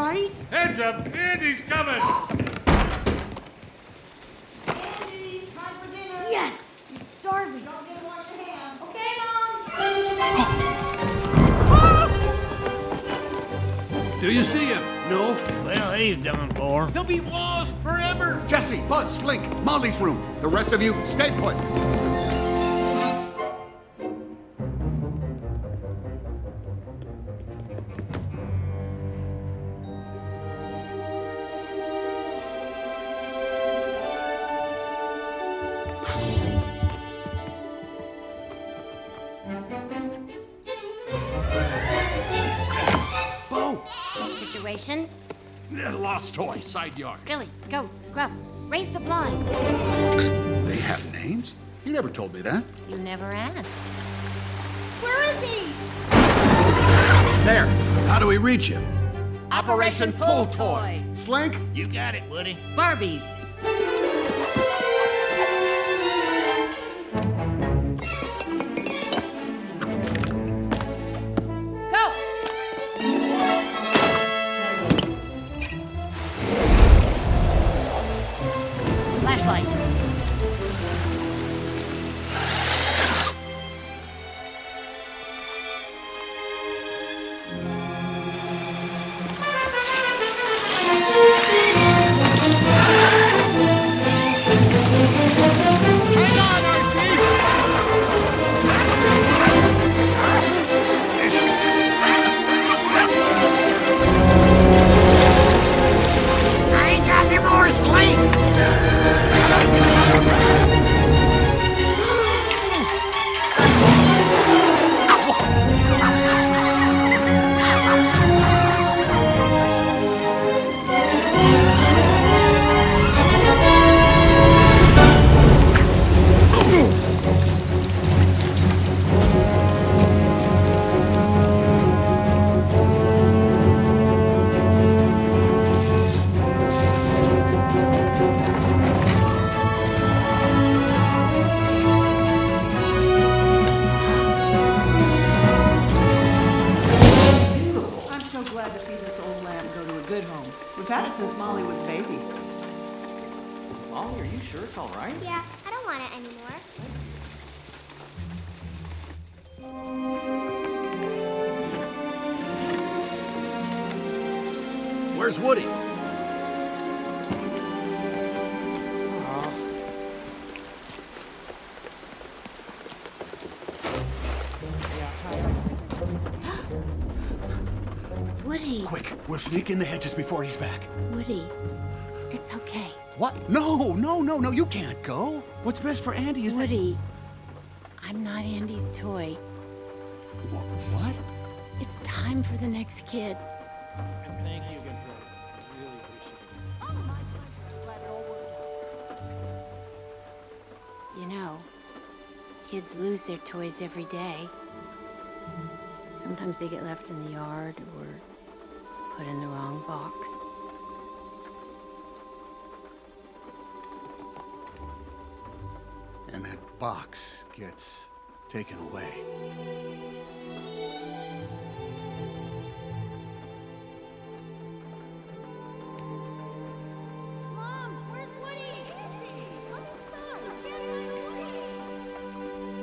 right? Heads up! Andy's coming! Andy, time for dinner. Yes! I'm starving. Don't forget to wash your hands. Okay, Mom! Do you see him? No. Well, he's done for. He'll be lost forever. Jesse, Buzz, Slink, Molly's room. The rest of you, stay put. Bo! Situation? Lost toy, side yard. Billy, go. Gruff, raise the blinds. They have names? You never told me that. You never asked. Where is he? There. How do we reach him? Operation Pull Toy. Slink? You got it, Woody. Barbies. Go! Flashlight. Hang on, RC! I ain't got any more sleep. I'm so glad to see this old lamb go to a good home. We've had it since Molly was a baby. Molly, are you sure it's all right? Yeah, I don't want it anymore. Where's Woody? Woody. Quick, we'll sneak in the hedges before he's back. Woody. It's okay. What? No, you can't go. What's best for Andy is Woody. I'm not Andy's toy. that... What? It's time for the next kid. Thank you again for that. Really appreciate it. Oh, my pleasure. I'm glad it all worked out. You know, kids lose their toys every day. Sometimes they get left in the yard or put in the wrong box. And that box gets taken away. Mom, where's Woody? Andy, come inside. I can't find Woody.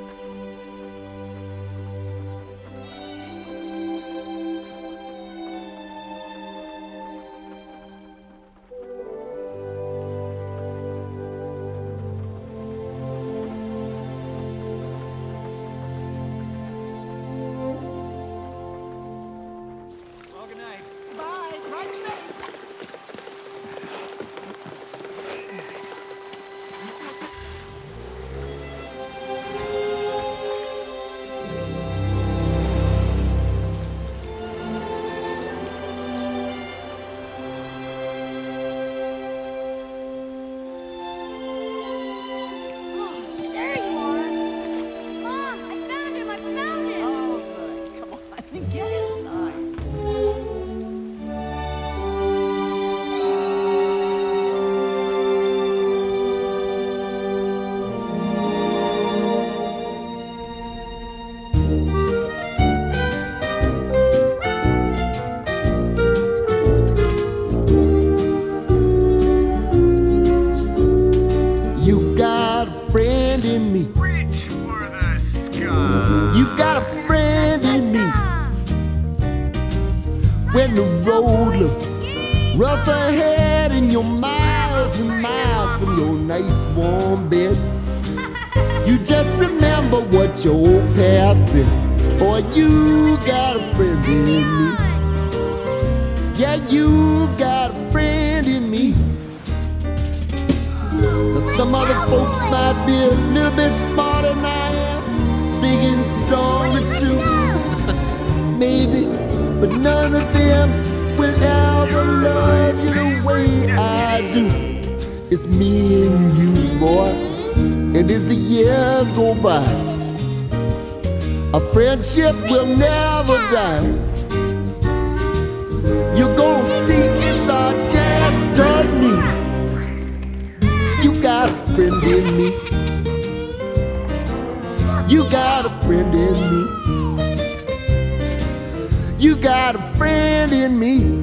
Well, good night. Bye. Drive safe. Oh, there you are. Mom, I found him. I found him. Oh, good. Come on, get inside. when the road looks rough ahead and you're miles and miles from your nice warm bed. You just remember what your old past said. Boy, you got a friend in me. Yeah, you got a friend in me. Now, some other folks might be a little bit smarter than I am, big and stronger too. Maybe, but none of them will ever love you the way I do. It's me and you, boy, and as the years go by, a friendship will never die. You're gonna see it's our destiny. You got a friend in me. You got a friend in me. You got a friend in me.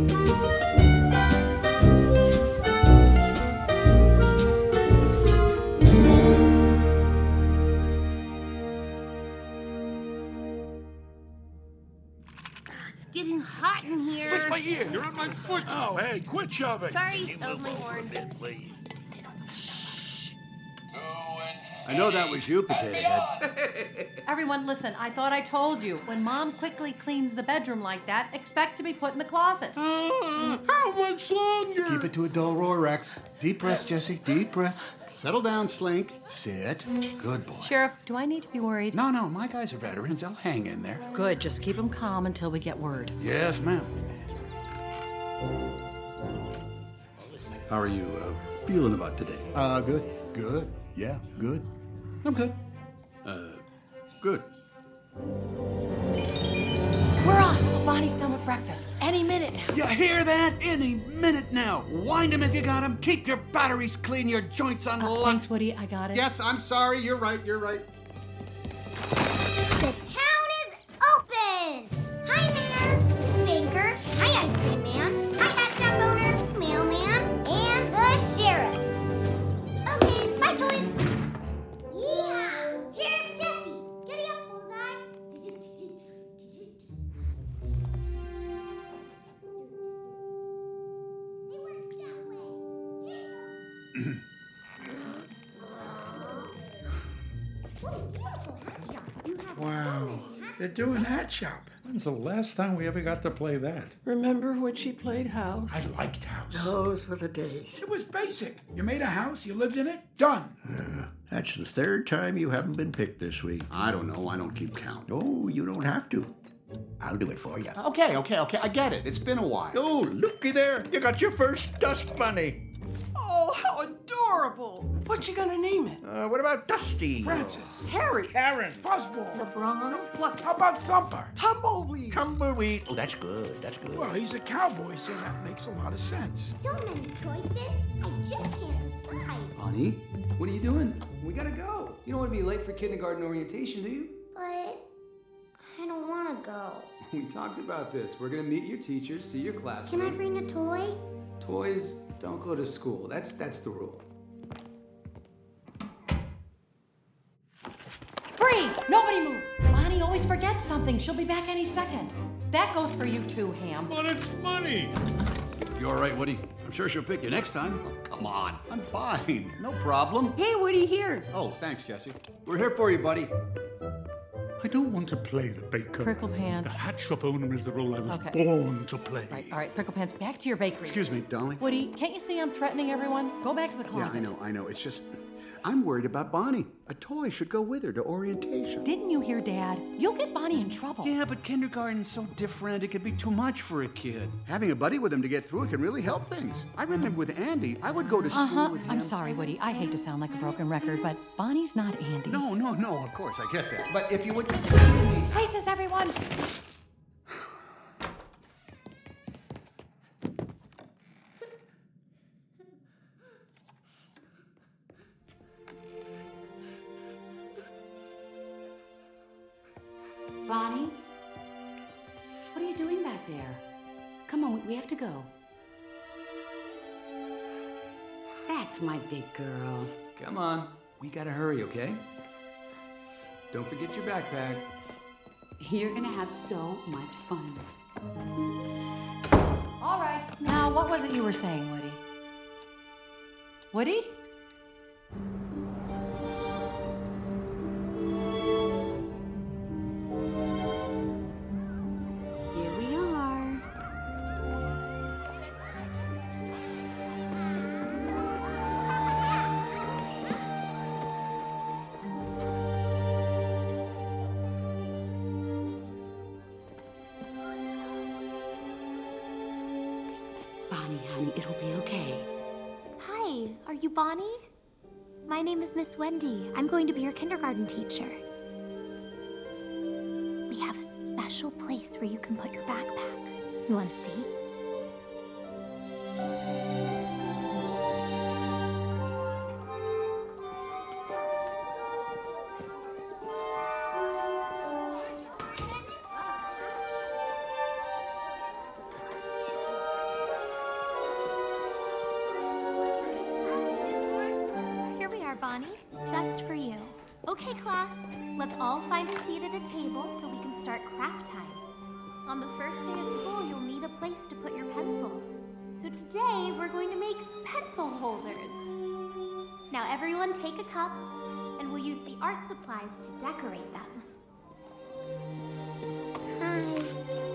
It's getting hot in here. Where's my ear? You're on my foot. Oh, hey, quit shoving. Sorry, oh my horn. Please. I know that was you, Potato Head. Everyone, listen, I thought I told you. When Mom quickly cleans the bedroom like that, expect to be put in the closet. How much longer? Keep it to a dull roar, Rex. Deep breaths, Jesse. Deep breaths. Settle down, Slink. Sit. Good boy. Sheriff, do I need to be worried? No, my guys are veterans. They'll hang in there. Good, just keep them calm until we get word. Yes, ma'am. How are you feeling about today? Good. Good. Yeah, good. I'm good. Good. We're on. Bonnie's done with breakfast. Any minute now. You hear that? Any minute now. Wind him if you got him. Keep your batteries clean, your joints on lock. Thanks, Woody. I got it. Yes, I'm sorry. You're right. The town is open! Hi, Mayor, banker, hi, ice cream man, hi, hat shop owner, mailman, and the sheriff. Okay, bye, toys. Yeehaw! Sheriff Jesse, giddy up, bullseye. They went that way. What a beautiful hat shop. You have so Wow. many hats. They're doing Hat Shop. When's the last time we ever got to play that? Remember when she played house? I liked House. Those were the days. It was basic. You made a house, you lived in it, done. That's the third time you haven't been picked this week. I don't know. I don't keep count. Oh, you don't have to. I'll do it for you. Okay. I get it. It's been a while. Oh, looky there. You got your first dust bunny. Oh, how adorable! What you gonna name it? What about Dusty? Francis. Harry, Karen. Fuzzball. LeBron, Fluffy, How about Thumper? Tumbleweed. Tumbleweed. Oh, that's good. Well, he's a cowboy, so that makes a lot of sense. So many choices, I just can't decide. Bonnie, what are you doing? We gotta go. You don't want to be late for kindergarten orientation, do you? But I don't want to go. We talked about this. We're gonna meet your teachers, see your classmates. Can I bring a toy? Toys don't go to school. That's the rule. Freeze! Nobody move! Bonnie always forgets something. She'll be back any second. That goes for you too, Ham. But it's money. You all right, Woody? I'm sure she'll pick you next time. Oh, come on. I'm fine. No problem. Hey, Woody, here. Oh, thanks, Jesse. We're here for you, buddy. I don't want to play the baker. Prickle Pants. The hat shop owner is the role I was Okay. born to play. Right, all right, Prickle Pants, back to your bakery. Excuse me, darling. Woody, can't you see I'm threatening everyone? Go back to the Yeah, closet. I know. It's just, I'm worried about Bonnie. A toy should go with her to orientation. Didn't you hear, Dad? You'll get Bonnie in trouble. Yeah, but kindergarten's so different. It could be too much for a kid. Having a buddy with him to get through it can really help things. I remember with Andy, I would go to school with him. I'm sorry, Woody. I hate to sound like a broken record, but Bonnie's not Andy. No, of course, I get that. But if you would... Places, everyone! Bonnie? What are you doing back there? Come on, we have to go. That's my big girl. Come on. We gotta hurry, okay? Don't forget your backpack. You're gonna have so much fun. what was it you were saying, Woody? Woody? Here we are. Bonnie, honey, it'll be okay. Hi, are you Bonnie? My name is Miss Wendy. I'm going to be your kindergarten teacher. We have a special place where you can put your backpack. You want to see? Here we are, Bonnie. Just for you. Okay, class. Let's all find a seat at a table so we can start craft time. On the first day of school, you'll need a place to put your pencils. So today, we're going to make pencil holders. Now everyone take a cup, and we'll use the art supplies to decorate them. Hi.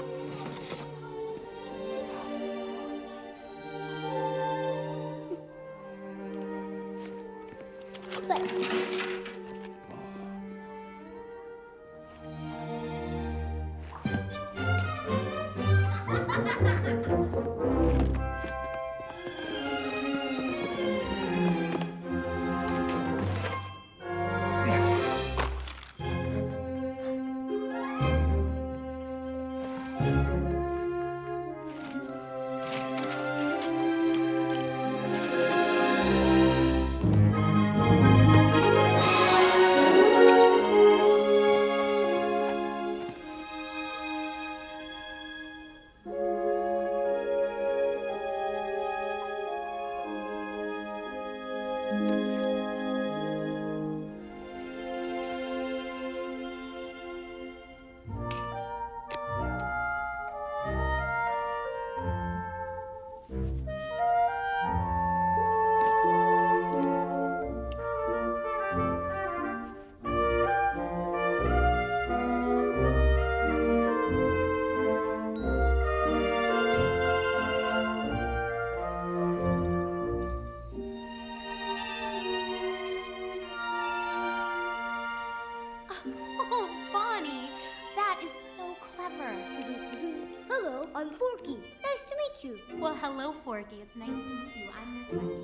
Oh, Bonnie, that is so clever. Hello, I'm Forky. Nice to meet you. Well, hello, Forky. It's nice to meet you. I'm Miss Wendy.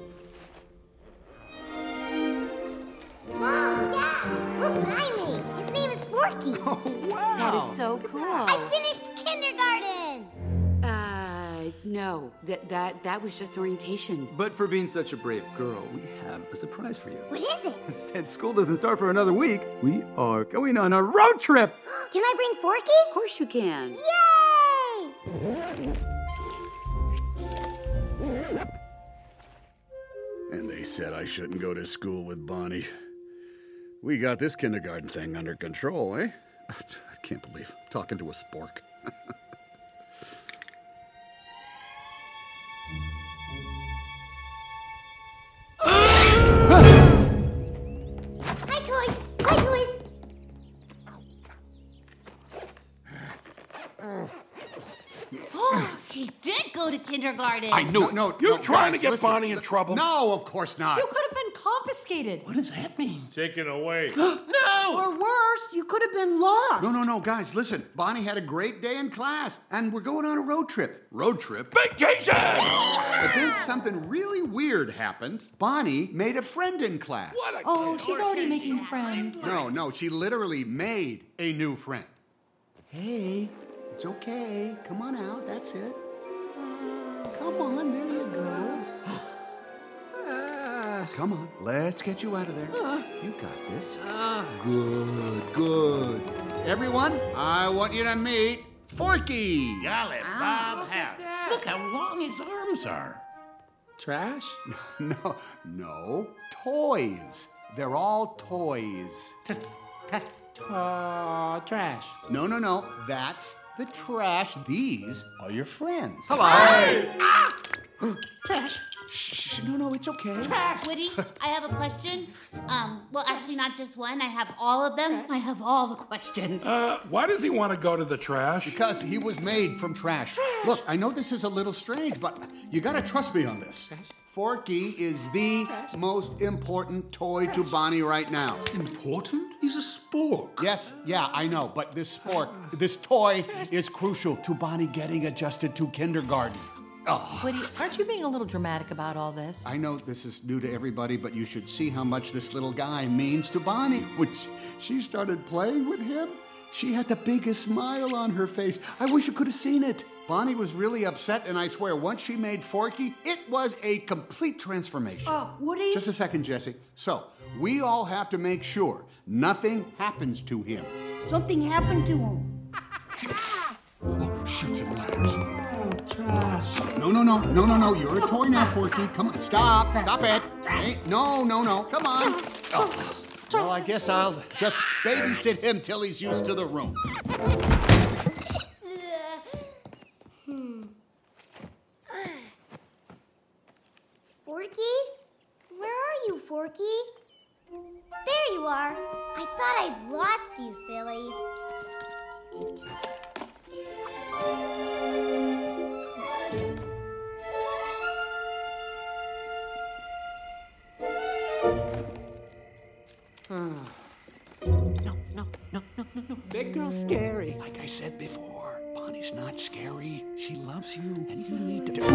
Mom, Dad, look what I made. His name is Forky. Oh, wow. That is so cool. I finished kindergarten. No, that was just orientation. But for being such a brave girl, we have a surprise for you. What is it? Since school doesn't start for another week, we are going on a road trip. Can I bring Forky? Of course you can. Yay! And they said I shouldn't go to school with Bonnie. We got this kindergarten thing under control, eh? I can't believe I'm talking to a spork. Hi, toys. Hi, toys. Oh, he did go to kindergarten. I knew it. No, You're trying guys, to get listen. Bonnie in trouble. No, of course not. You could have been confiscated. What does that mean? Taken away. No! Or worse, you could have been lost. No, guys, listen. Bonnie had a great day in class, and we're going on a road trip. Road trip? Vacation! But then something really weird happened. Bonnie made a friend in class. What a Oh, she's already making friends. No, she literally made a new friend. Hey, it's okay. Come on out, that's it. Come on, there you go. Come on, let's get you out of there. You got this. Good. Everyone, I want you to meet Forky. Golly, Bob House. Look how long his arms are. Trash? No, toys. They're all toys. Trash. No, that's the trash. These are your friends. Hello. Hey. Trash. Shh, no, it's okay. Woody, I have a question. Well, actually, not just one. I have all of them. I have all the questions. Why does he want to go to the trash? Because he was made from trash. Look, I know this is a little strange, but you gotta trust me on this. Forky is the most important toy to Bonnie right now. Important? He's a spork. Yes, yeah, I know, but this toy is crucial to Bonnie getting adjusted to kindergarten. Oh. Woody, aren't you being a little dramatic about all this? I know this is new to everybody, but you should see how much this little guy means to Bonnie. When she started playing with him, she had the biggest smile on her face. I wish you could have seen it. Bonnie was really upset, and I swear, once she made Forky, it was a complete transformation. Woody? Just a second, Jesse. So, we all have to make sure nothing happens to him. Something happened to him. Oh, shoots and ladders. Trash. No. You're a toy now, Forky. Come on, stop it. Hey, no. Come on. Oh. Well, I guess I'll just babysit him till he's used to the room. Forky? Where are you, Forky? There you are. I thought I'd lost you, silly. No. Big girl's scary. Like I said before, Bonnie's not scary. She loves you, and you need to...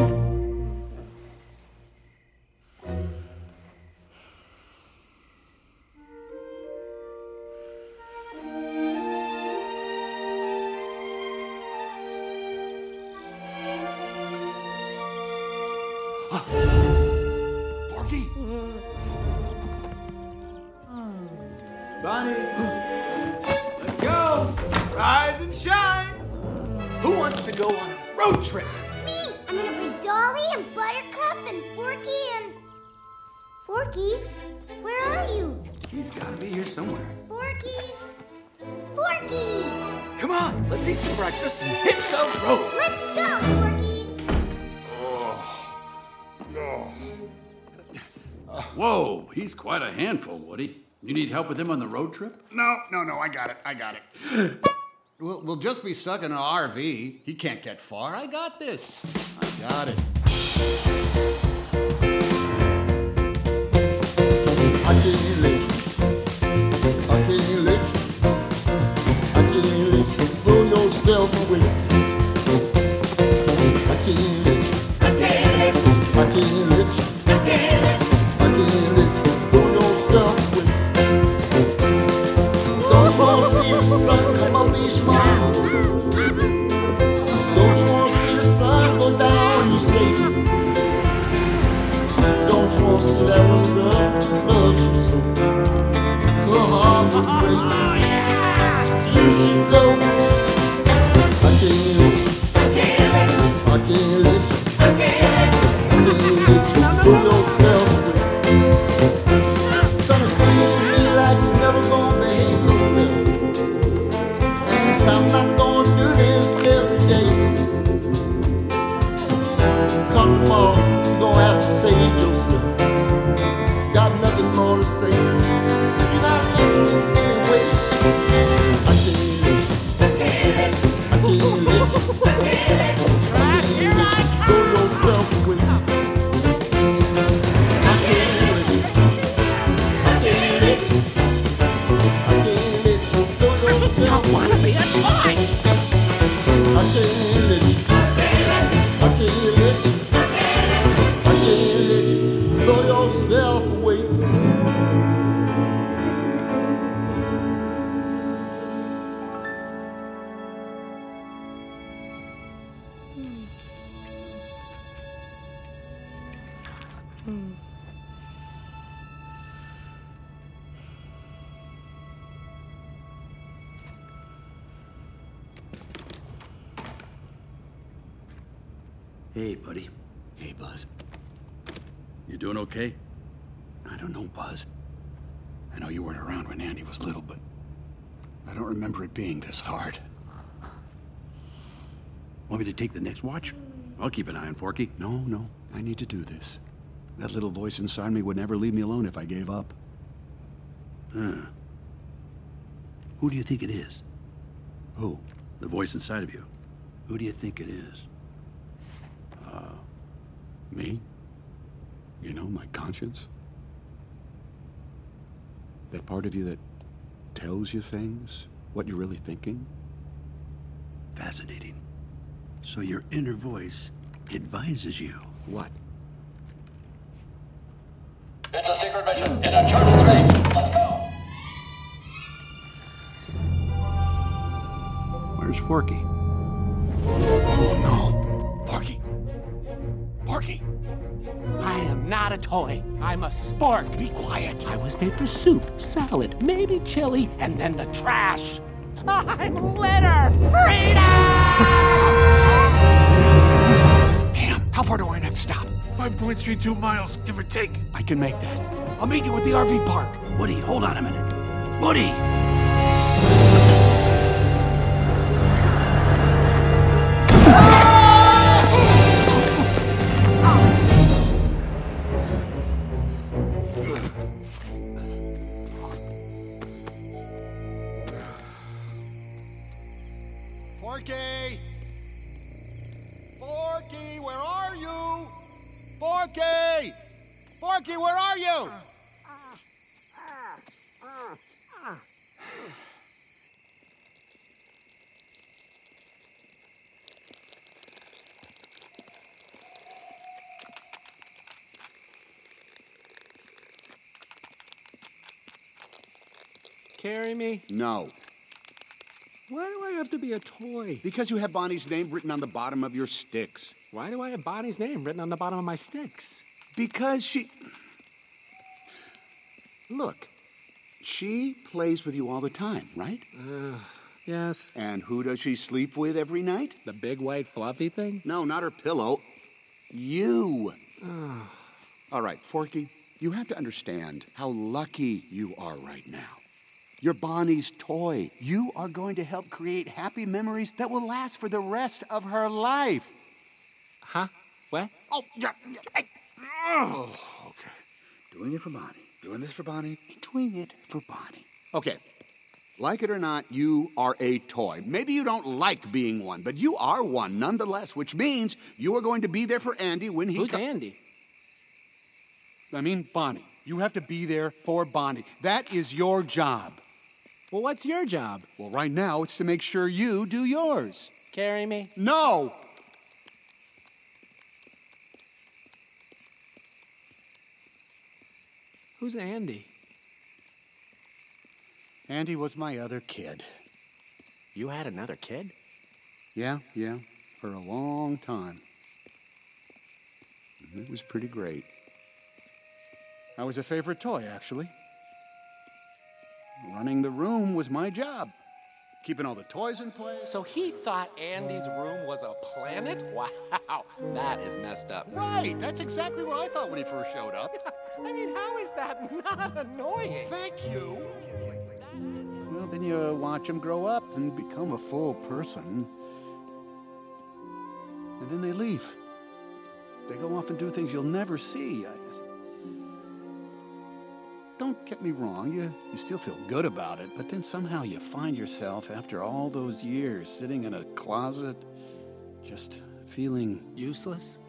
Forky? Bonnie, let's go. Rise and shine. Who wants to go on a road trip? Me! I'm gonna bring Dolly and Buttercup and Forky and... Forky? Where are you? She's gotta be here somewhere. Forky! Forky! Come on, let's eat some breakfast and hit the road. Let's go, Forky! Whoa, he's quite a handful, Woody. You need help with him on the road trip? No, I got it. We'll just be stuck in an RV. He can't get far. I got this. I got it. I can't let you throw yourself away. I can't let you throw yourself away. Don't you want to see the sun come up these mountains? Don't you want to see the sun go down these days? Don't you want to see that little girl loves you so? Her heart will break. You should go. I can't let you throw yourself away. Son, it seems to me like you're never gonna behave yourself. Since I'm not gonna do this every day. Come tomorrow, you're gonna have to save yourself. Got nothing more to say. You're not listening anyway. I can't let you throw yourself away. I can't let you throw yourself away. I wanna be a toy. I can't let you throw yourself away. Hey, buddy. Hey, Buzz. You doing okay? I don't know, Buzz. I know you weren't around when Andy was little, but I don't remember it being this hard. Want me to take the next watch? I'll keep an eye on Forky. No. I need to do this. That little voice inside me would never leave me alone if I gave up. Who do you think it is? Who? The voice inside of you. Who do you think it is? Me? You know, my conscience? That part of you that tells you things, what you're really thinking? Fascinating. So your inner voice advises you. What? It's a secret mission in a charted train. Let's go. Where's Forky? Oh, no. Forky. Forky. I am not a toy. I'm a spork. Be quiet. I was made for soup, salad, maybe chili, and then the trash. I'm litter. Freedom! Ham, how far to our next stop? 5.32 miles, give or take. I can make that. I'll meet you at the RV park. Woody, hold on a minute. Woody! Forky! Forky, where are you? Forky! Forky, where are you? Carry me? No. Why do I have to be a toy? Because you have Bonnie's name written on the bottom of your sticks. Why do I have Bonnie's name written on the bottom of my sticks? Because she... Look, she plays with you all the time, right? Yes. And who does she sleep with every night? The big white fluffy thing? No, not her pillow. You. All right, Forky, you have to understand how lucky you are right now. You're Bonnie's toy. You are going to help create happy memories that will last for the rest of her life. Huh? What? Oh, yeah. Oh, okay. Doing it for Bonnie. Doing this for Bonnie. Doing it for Bonnie. Okay. Like it or not, you are a toy. Maybe you don't like being one, but you are one nonetheless, which means you are going to be there for Andy when he Who's Andy? I mean, Bonnie. You have to be there for Bonnie. That is your job. Well, what's your job? Well, right now, it's to make sure you do yours. Carry me? No! Who's Andy? Andy was my other kid. You had another kid? Yeah, for a long time. It was pretty great. I was a favorite toy, actually. Running the room was my job. Keeping all the toys in place. So he thought Andy's room was a planet? Wow, that is messed up. Right, that's exactly what I thought when he first showed up. I mean, how is that not annoying? Thank you. Well, then you watch him grow up and become a full person. And then they leave. They go off and do things you'll never see. Don't get me wrong, you still feel good about it, but then somehow you find yourself, after all those years, sitting in a closet, just feeling... Useless?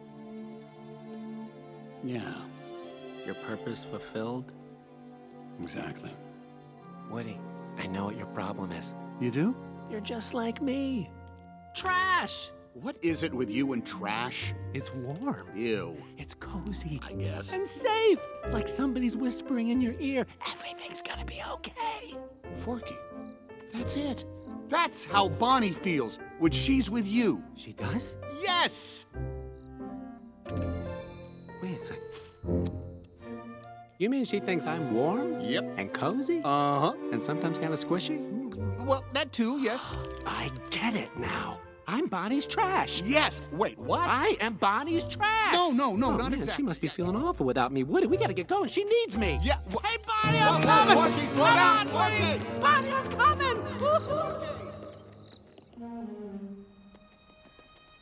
Yeah. Your purpose fulfilled? Exactly. Woody, I know what your problem is. You do? You're just like me. Trash! What is it with you and trash? It's warm. Ew. It's cozy. I guess. And safe. Like somebody's whispering in your ear, everything's gonna be okay. Forky, that's it. That's how Bonnie feels when she's with you. She does? Yes! Wait a sec. You mean she thinks I'm warm? Yep. And cozy? Uh-huh. And sometimes kind of squishy? Well, that too, yes. I get it now. I'm Bonnie's trash. Yes. Wait, what? I am Bonnie's trash. No, oh, not man, exactly. She must be feeling awful without me. Woody, we gotta get going. She needs me. Yeah. Hey, Bonnie, I'm coming. Forky, slow down. Forky. Bonnie, I'm coming.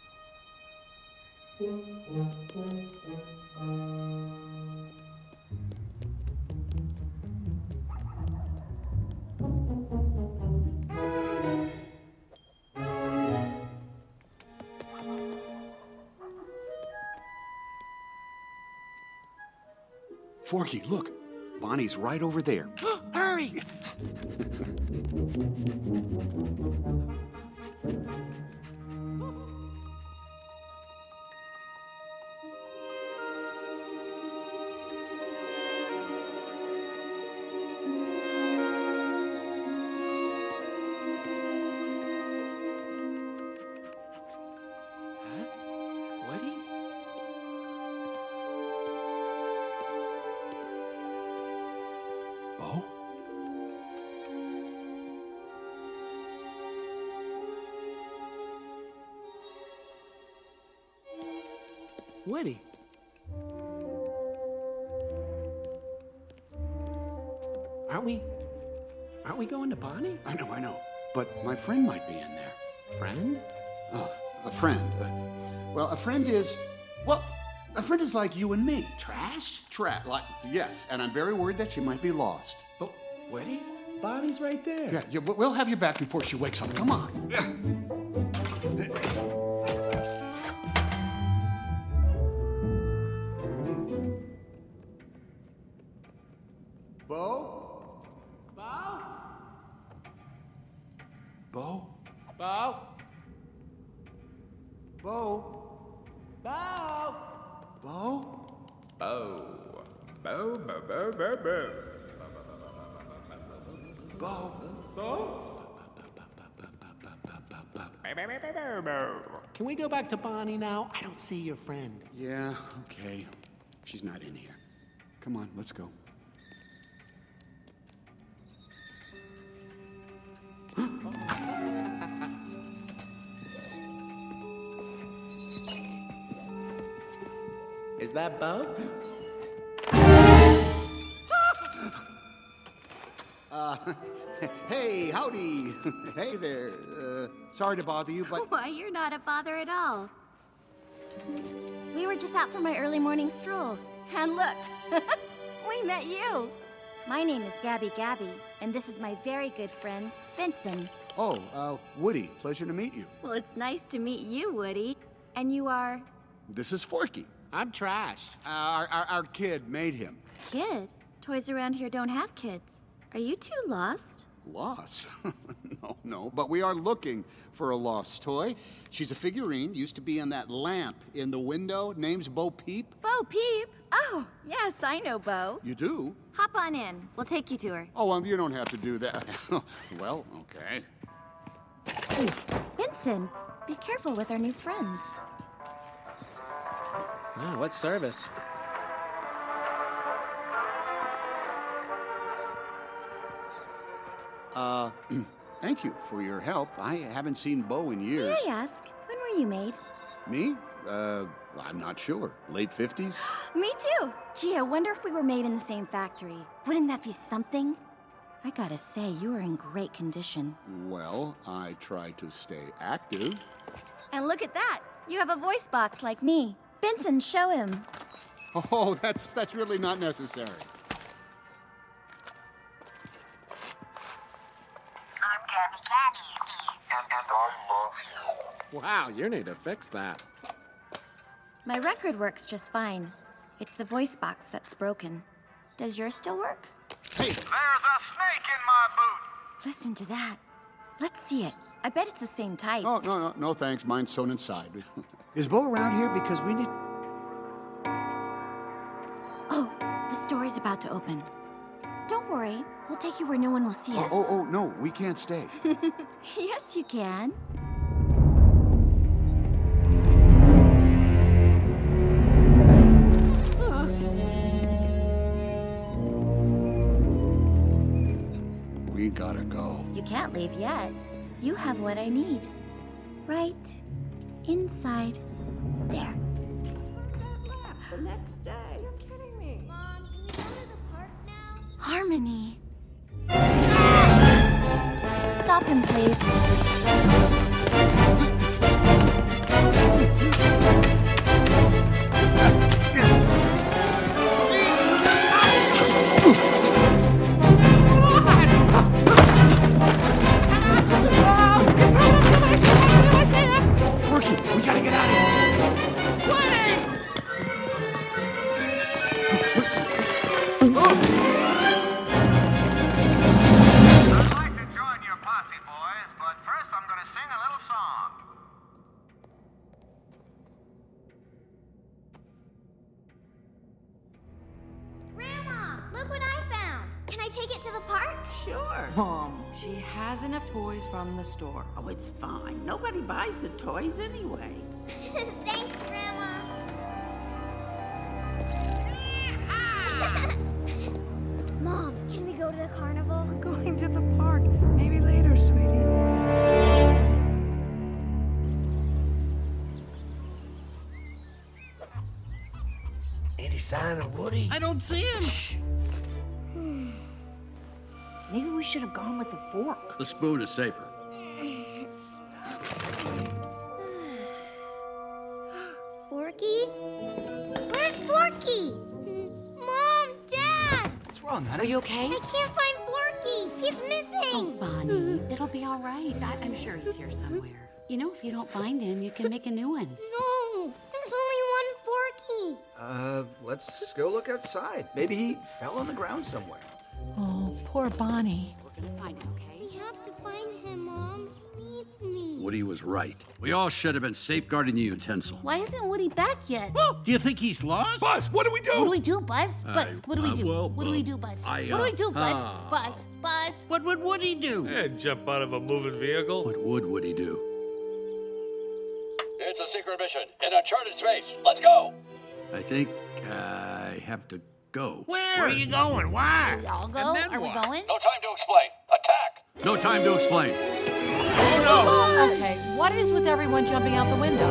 Forky, look. Bonnie's right over there. Hurry! Bo? Woody. Aren't we going to Bonnie? I know. But my friend might be in there. Friend? Oh, a friend. A friend is... Well, a friend is like you and me. Trash? Yes, and I'm very worried that she might be lost. But, Woody, Bonnie's right there. Yeah, we'll have you back before she wakes up. Come on. Bo? Bo? Bo? Bo? Bo? Bo? Bo? Bo, bo, bo, bo, bo. Bo? Can we go back to Bonnie now? I don't see your friend. Yeah, okay. She's not in here. Come on, let's go. Is that Bo? Hey, howdy. Hey there. Sorry to bother you, but... Why, you're not a bother at all. We were just out for my early morning stroll. And look, we met you. My name is Gabby, and this is my very good friend, Benson. Oh, Woody, pleasure to meet you. Well, it's nice to meet you, Woody. And you are... This is Forky. I'm Trash. Our kid made him. Kid? Toys around here don't have kids. Are you two lost? Lost? No, but we are looking for a lost toy. She's a figurine, used to be in that lamp in the window. Name's Bo Peep. Bo Peep? Oh, yes, I know Bo. You do? Hop on in. We'll take you to her. Oh, you don't have to do that. Well, okay. Benson, be careful with our new friends. Oh, what service? Thank you for your help. I haven't seen Bo in years. May I ask, when were you made? Me? I'm not sure. Late 50s? Me too. Gee, I wonder if we were made in the same factory. Wouldn't that be something? I gotta say, you are in great condition. Well, I try to stay active. And look at that. You have a voice box like me. Benson, show him. Oh, that's really not necessary. I'm Gabby, and I love you. Wow, you need to fix that. My record works just fine. It's the voice box that's broken. Does yours still work? Hey! There's a snake in my boot. Listen to that. Let's see it. I bet it's the same type. Oh, no, thanks. Mine's sewn inside. Is Bo around here? Because we need... Oh, the store's about to open. Don't worry. We'll take you where no one will see us. Oh, no, we can't stay. Yes, you can. We gotta go. You can't leave yet. You have what I need. Right inside there. The next day. You're kidding me. Mom, can we go to the park now? Harmony. Stop him, please. Can I take it to the park? Sure. Mom, she has enough toys from the store. Oh, it's fine. Nobody buys the toys anyway. Thanks, Grandma. Mom, can we go to the carnival? We're going to the park. Maybe later, sweetie. Any sign of Woody? I don't see him. Shh. Maybe we should have gone with the fork. The spoon is safer. Forky? Where's Forky? Mom, Dad! What's wrong, honey? Are you okay? I can't find Forky. He's missing. Oh, Bonnie, it'll be all right. I'm sure he's here somewhere. You know, if you don't find him, you can make a new one. No, there's only one Forky. Let's go look outside. Maybe he fell on the ground somewhere. Oh, poor Bonnie. We're gonna find him, okay? We have to find him, Mom. He needs me. Woody was right. We all should have been safeguarding the utensil. Why isn't Woody back yet? Do you think he's lost? Buzz, what do we do? What do we do, Buzz? Buzz, what do we do? well, What do we do, Buzz? I, What do we do, Buzz? Buzz, Buzz. What would Woody do? Jump out of a moving vehicle. What would Woody do? It's a secret mission in uncharted space. Let's go! I think I have to go. Where are you going? Why? Y'all go? Are we going? No time to explain. Attack! No time to explain. Okay, what is with everyone jumping out the window?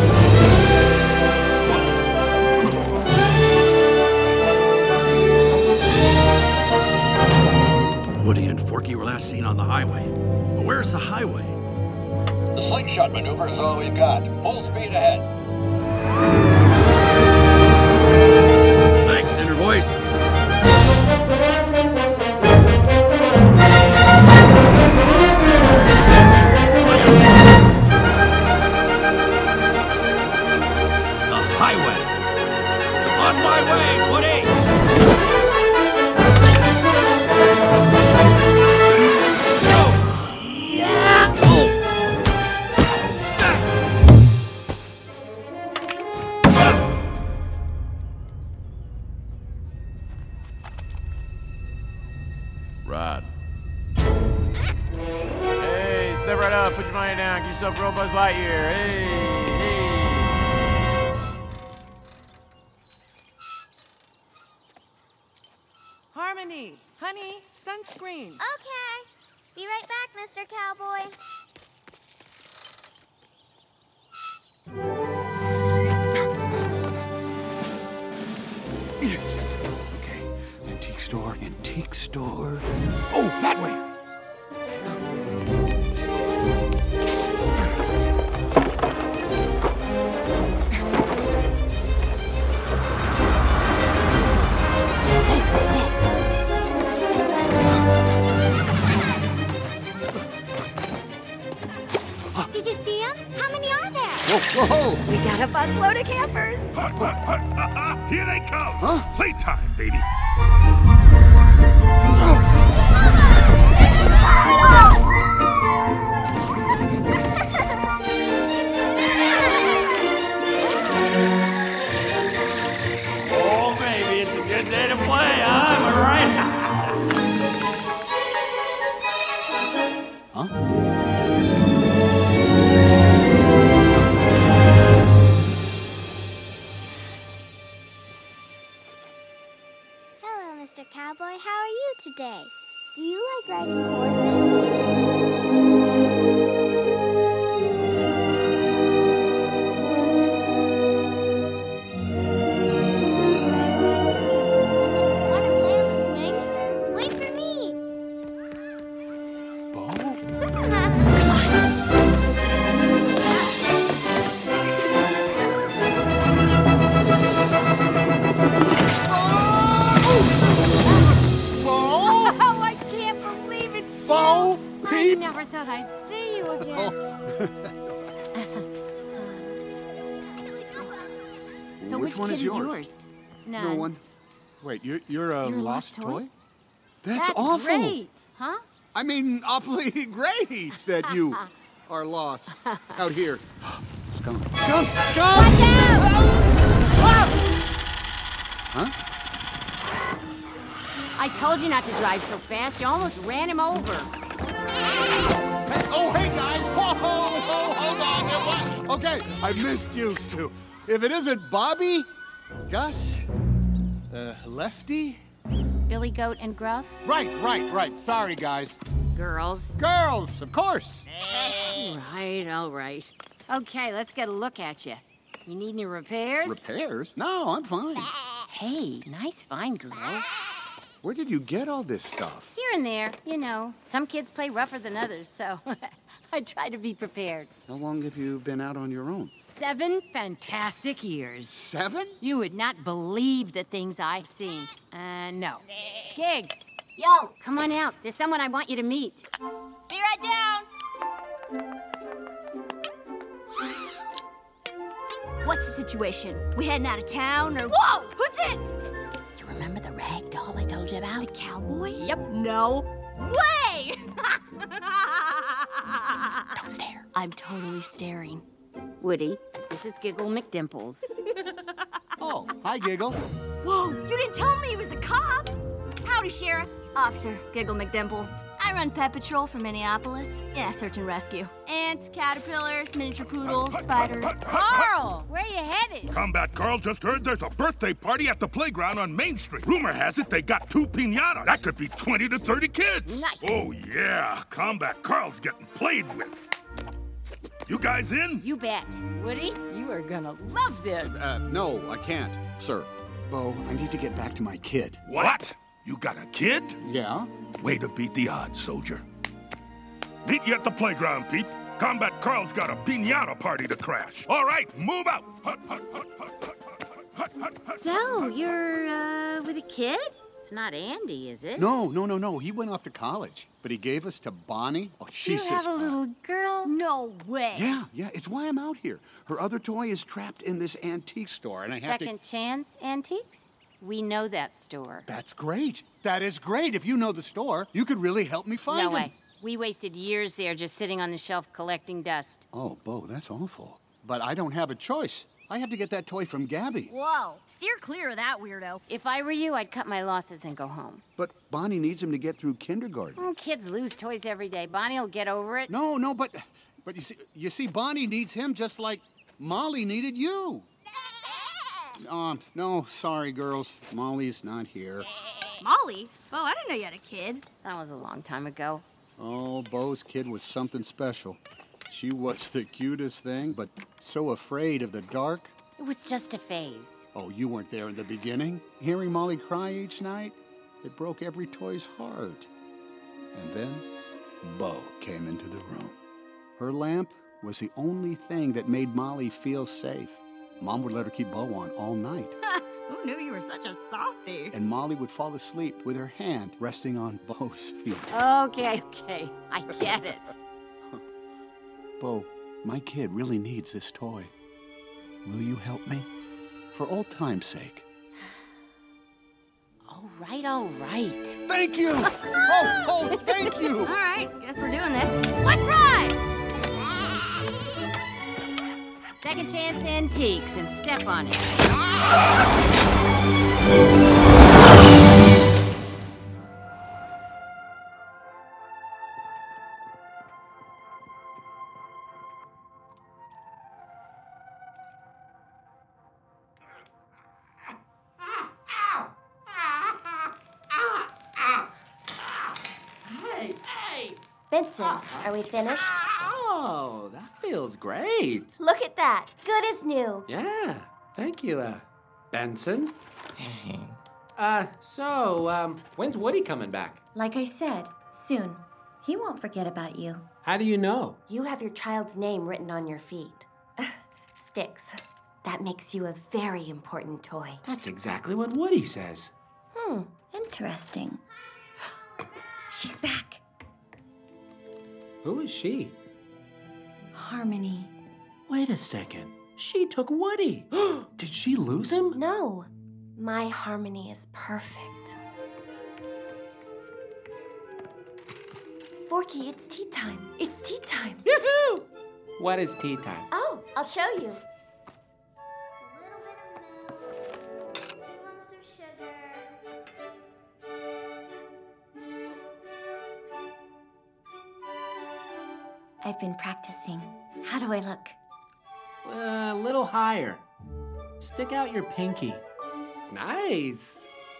Woody and Forky were last seen on the highway. But where's the highway? The slingshot maneuver is all we've got. Full speed ahead. Thanks, inner voice. The highway. On my way, Woody! Go! Yeah! Oh! Rod. Hey, step right up, put your money down, get yourself real Buzz Lightyear. Hey, hey. Harmony, honey, sunscreen. Okay. Be right back, Mr. Cowboy. Okay, antique store, antique store. Oh, that way! Did you see him? How many are there? Whoa, whoa! We got a busload of campers. Here they come. Huh? Playtime, baby. Oh, baby, it's a good day to play, huh? Am I right? Hello, Mr. Cowboy. How are you today? Do you like riding horses? Want to play on the swings? Wait for me. Oh, I can't believe it, Bo! I never thought I'd see you again. So which one kid is yours? None. No one. Wait, you're a You're a lost lost toy? toy? That's That's awful. great, huh? I mean, awfully great that you are lost out here. Skunk! Skunk! Skunk! Watch out! Huh? I told you not to drive so fast. You almost ran him over. Hey, guys! Whoa, hold on. Okay, I missed you two. If it isn't Bobby, Gus, Lefty... Billy Goat and Gruff? Right. Sorry, guys. Girls. Girls, of course. All right. Okay, let's get a look at you. You need any repairs? Repairs? No, I'm fine. Hey, nice find, girls. Where did you get all this stuff? Here and there, you know. Some kids play rougher than others, so I try to be prepared. How long have you been out on your own? 7 fantastic years. 7? You would not believe the things I've seen. No. Gigs. Yo. Come on out. There's someone I want you to meet. Be right down. What's the situation? We heading out of town or... Whoa! Who's this? You remember the rag doll I told you about? The cowboy? Yep. No way! Don't stare. I'm totally staring. Woody, this is Giggle McDimples. Oh, hi, Giggle. Whoa, you didn't tell me he was a cop. Howdy, Sheriff. Officer Giggle McDimples. I run Pet Patrol for Minneapolis. Yeah, search and rescue. Ants, caterpillars, miniature poodles, spiders. Carl, where are you headed? Combat Carl just heard there's a birthday party at the playground on Main Street. Rumor has it they got 2 piñatas. That could be 20 to 30 kids. Nice. Oh, yeah. Combat Carl's getting played with. You guys in? You bet. Woody, you are gonna love this. No, I can't, sir. Bo, I need to get back to my kid. What? You got a kid? Yeah? Way to beat the odds, soldier. Meet you at the playground, Pete. Combat Carl's got a piñata party to crash. All right, move out. So, you're, with a kid? It's not Andy, is it? No. He went off to college, but he gave us to Bonnie. Oh, she's You have a little girl? No way. Yeah, it's why I'm out here. Her other toy is trapped in this antique store, and I have Second Chance Antiques? We know that store. That's great. That is great. If you know the store, you could really help me find No him. way. We wasted years there just sitting on the shelf collecting dust. Oh, Bo, that's awful. But I don't have a choice. I have to get that toy from Gabby. Whoa, steer clear of that weirdo. If I were you, I'd cut my losses and go home. But Bonnie needs him to get through kindergarten. Oh, kids lose toys every day. Bonnie will get over it. No, but you see, Bonnie needs him just like Molly needed you. No, sorry, girls. Molly's not here. Molly? Oh, I didn't know you had a kid. That was a long time ago. Oh, Bo's kid was something special. She was the cutest thing, but so afraid of the dark. It was just a phase. Oh, you weren't there in the beginning? Hearing Molly cry each night? It broke every toy's heart. And then, Bo came into the room. Her lamp was the only thing that made Molly feel safe. Mom would let her keep Bo on all night. Who knew you were such a softie? And Molly would fall asleep with her hand resting on Bo's feet. Okay. I get it. Bo, my kid really needs this toy. Will you help me? For old time's sake. All right. Thank you! Oh, thank you! All right, guess we're doing this. Let's ride! Second Chance Antiques and step on it. Vincent, are we finished? Oh, that feels great. Look at that. Good as new. Yeah, thank you, Benson. When's Woody coming back? Like I said, soon. He won't forget about you. How do you know? You have your child's name written on your feet. Sticks. That makes you a very important toy. That's exactly what Woody says. Interesting. She's back. Who is she? Harmony. Wait a second. She took Woody. Did she lose him? No. My Harmony is perfect. Forky, it's tea time. It's tea time. Yoo-hoo! What is tea time? Oh, I'll show you. I've been practicing. How do I look? A little higher. Stick out your pinky. Nice.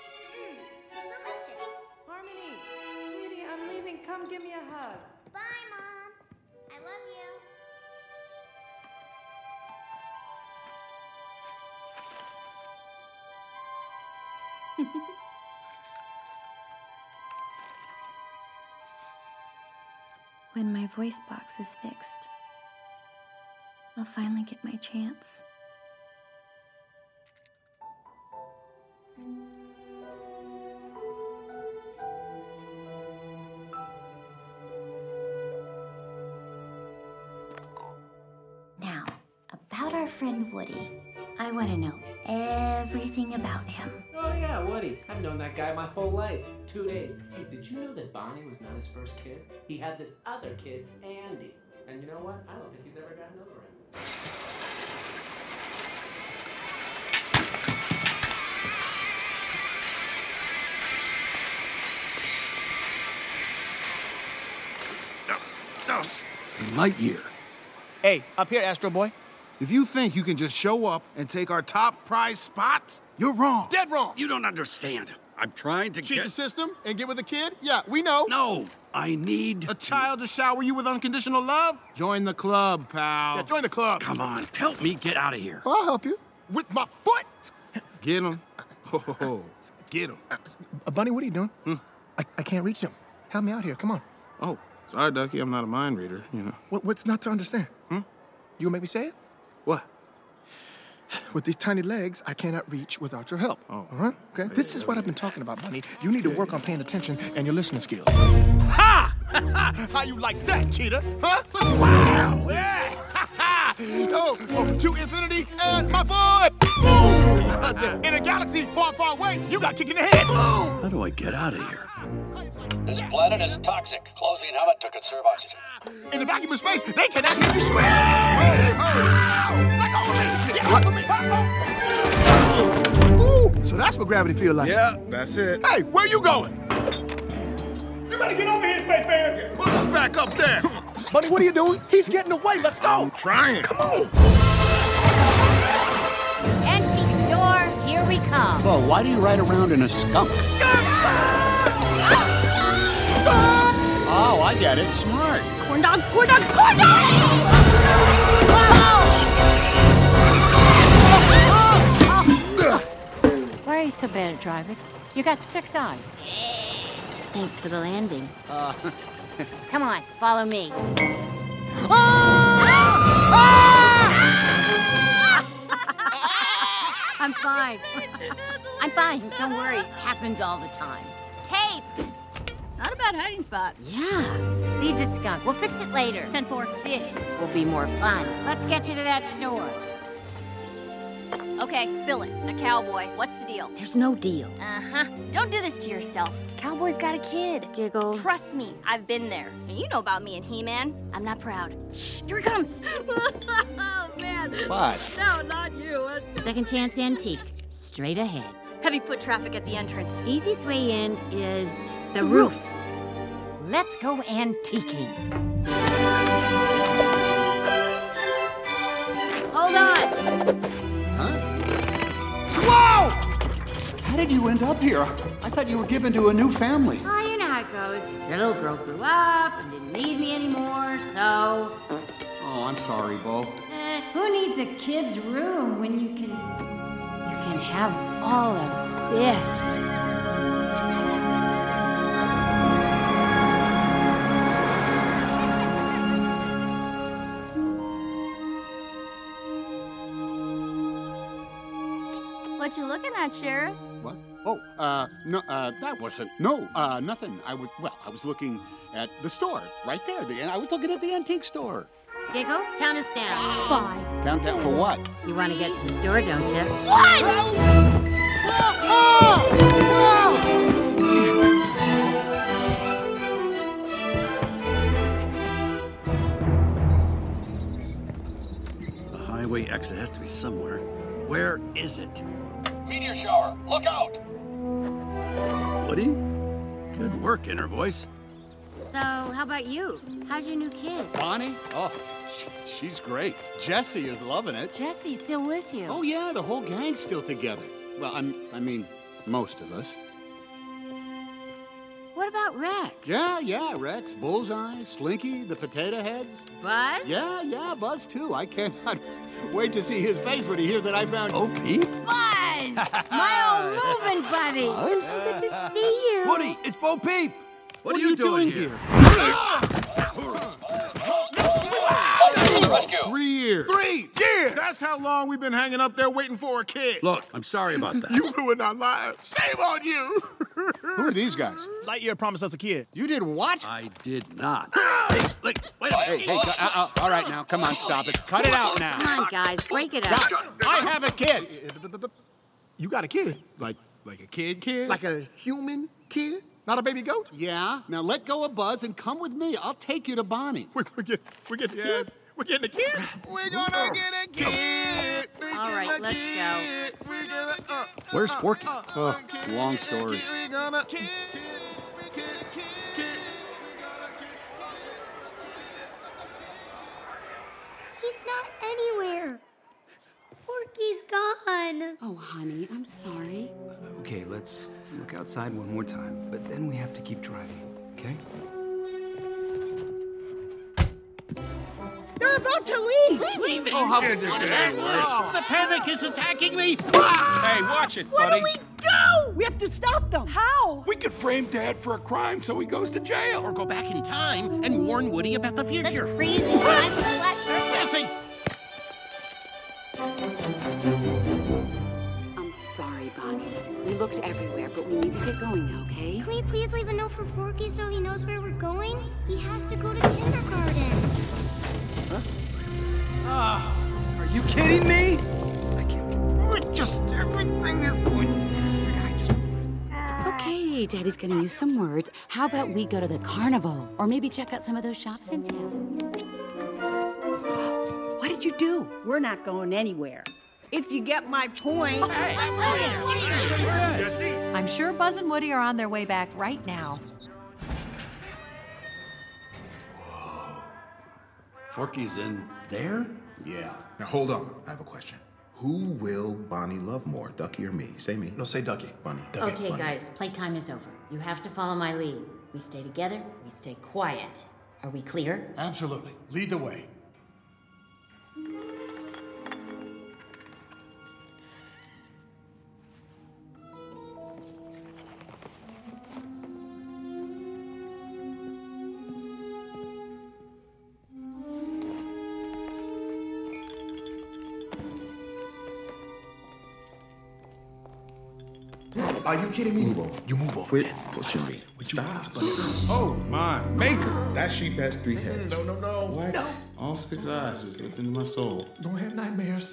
Harmony, sweetie, I'm leaving. Come give me a hug. Bye, Mom. I love you. When my voice box is fixed, I'll finally get my chance. Now, about our friend Woody. I want to know everything about him. Oh yeah, Woody. I've known that guy my whole life. 2 days. Hey, did you know that Bonnie was not his first kid? He had this other kid, Andy. And you know what? I don't think he's ever gotten over it. Lightyear. Hey, up here, Astro Boy. If you think you can just show up and take our top prize spot, you're wrong. Dead wrong. You don't understand. I'm trying to Cheat get... the system and get with a kid? Yeah, we know. No, I need... A child to shower you with unconditional love? Join the club, pal. Yeah, join the club. Come on, help me get out of here. I'll help you. With my foot. Get him. Oh, get him. Bunny, what are you doing? I can't reach him. Help me out here. Come on. Oh, sorry, Ducky. I'm not a mind reader, you know. What's not to understand? You gonna make me say it? What? With these tiny legs, I cannot reach without your help. Oh. All right? Okay? This is what I've been talking about, Bunny. You need to work on paying attention and your listening skills. Ha! How you like that, cheetah? Huh? Wow! Yeah! Oh, to infinity and my foot! Boom! I said, in a galaxy far, far away, you got kicked in the head. Boom! How do I get out of here? This planet is toxic. Closing helmet to conserve oxygen. In the vacuum of space, they cannot hear you scream. Let go of me! Get off of me! Ooh, so that's what gravity feels like. Yeah, that's it. Hey, where you going? You better get over here, spaceman. Well, let's back up there. Buddy, what are you doing? He's getting away. Let's go. I'm trying. Come on. Antique store, here we come. Well, why do you ride around in a skunk? Oh, I get it. Smart. Corn dogs, corn dogs, corn dogs! Why are you so bad at driving? You got 6 eyes. Thanks for the landing. Come on, follow me. I'm fine. I'm fine, don't worry. Happens all the time. Tape! Not a bad hiding spot. Yeah. Leave the skunk. We'll fix it later. 10-4. This will be more fun. Let's get you to that store. Okay, spill it. The cowboy. What's the deal? There's no deal. Uh-huh. Don't do this to yourself. Cowboy's got a kid. Giggle. Trust me, I've been there. And you know about me and He-Man. I'm not proud. Shh, here he comes. Oh, man. What? No, not you. Second Chance Antiques. Straight ahead. Heavy foot traffic at the entrance. Easiest way in is the roof. Let's go antiquing. Hold on. Huh? Whoa! How did you end up here? I thought you were given to a new family. Oh, you know how it goes. Their little girl grew up and didn't need me anymore, so... Oh, I'm sorry, Bo. Who needs a kid's room when you can have all of this? What you looking at, Sheriff? What? Oh, no, that wasn't. No, nothing. I was looking at the store right there. I was looking at the antique store. Giggle, count us down. 5. Count down for what? You want to get to the store, don't you? 1! The highway exit has to be somewhere. Where is it? Meteor shower. Look out! Woody? Good work, Inner Voice. So, how about you? How's your new kid? Bonnie? Oh, she's great. Jessie is loving it. Jessie's still with you. Oh, yeah, the whole gang's still together. Well, I mean, most of us. What about Rex? Yeah, Rex, Bullseye, Slinky, the Potato Heads. Buzz? Yeah, Buzz, too. I cannot wait to see his face when he hears that I found... Oh, Peep? Buzz! My old moving buddy. Buzz? So good to see you. Woody, it's Bo Peep. What are you doing here? 3 years. 3 years! That's how long we've been hanging up there waiting for a kid. Look, I'm sorry about that. You ruined our lives. Shame on you. Who are these guys? Lightyear promised us a kid. You did what? I did not. Hey, wait a minute. Hey, all right now, come on, stop it. Cut it out now. Come on, guys, break it up. Guys, I have a kid. You got a kid? Like a kid? Like a human kid? Not a baby goat? Yeah. Now let go of Buzz and come with me. I'll take you to Bonnie. We're getting a kid? We're getting a kid? We're gonna get a kid. All right, let's go. Where's Forky? Oh, long story. He's not anywhere. Forky's gone. Oh, honey, I'm sorry. Okay, let's look outside one more time, but then we have to keep driving, okay? They're about to leave. Leaving? Oh, how could this be worse? The panic is attacking me. Hey, watch it, Where buddy. do we go? We have to stop them. How? We could frame Dad for a crime so he goes to jail. Or go back in time and warn Woody about the future. That's crazy. I'm flat Jesse! I'm sorry, Bonnie. We looked everywhere, but we need to get going now, okay? Can we please leave a note for Forky so he knows where we're going? He has to go to kindergarten. Are you kidding me? I can't. Everything is going. Okay, Daddy's gonna use some words. How about we go to the carnival? Or maybe check out some of those shops in town? What did you do? We're not going anywhere. If you get my point. I'm sure Buzz and Woody are on their way back right now. Forky's in there? Yeah. Now hold on. I have a question. Who will Bonnie love more, Ducky or me? Say me. No, say Ducky. Bonnie. Okay, guys, playtime is over. You have to follow my lead. We stay together, we stay quiet. Are we clear? Absolutely. Lead the way. Are you kidding me? Move over. You move over. Quit pushing me. Stop. Oh, my maker. That sheep has 3 heads. No. What? No. All 6 eyes just looked into my soul. Don't have nightmares.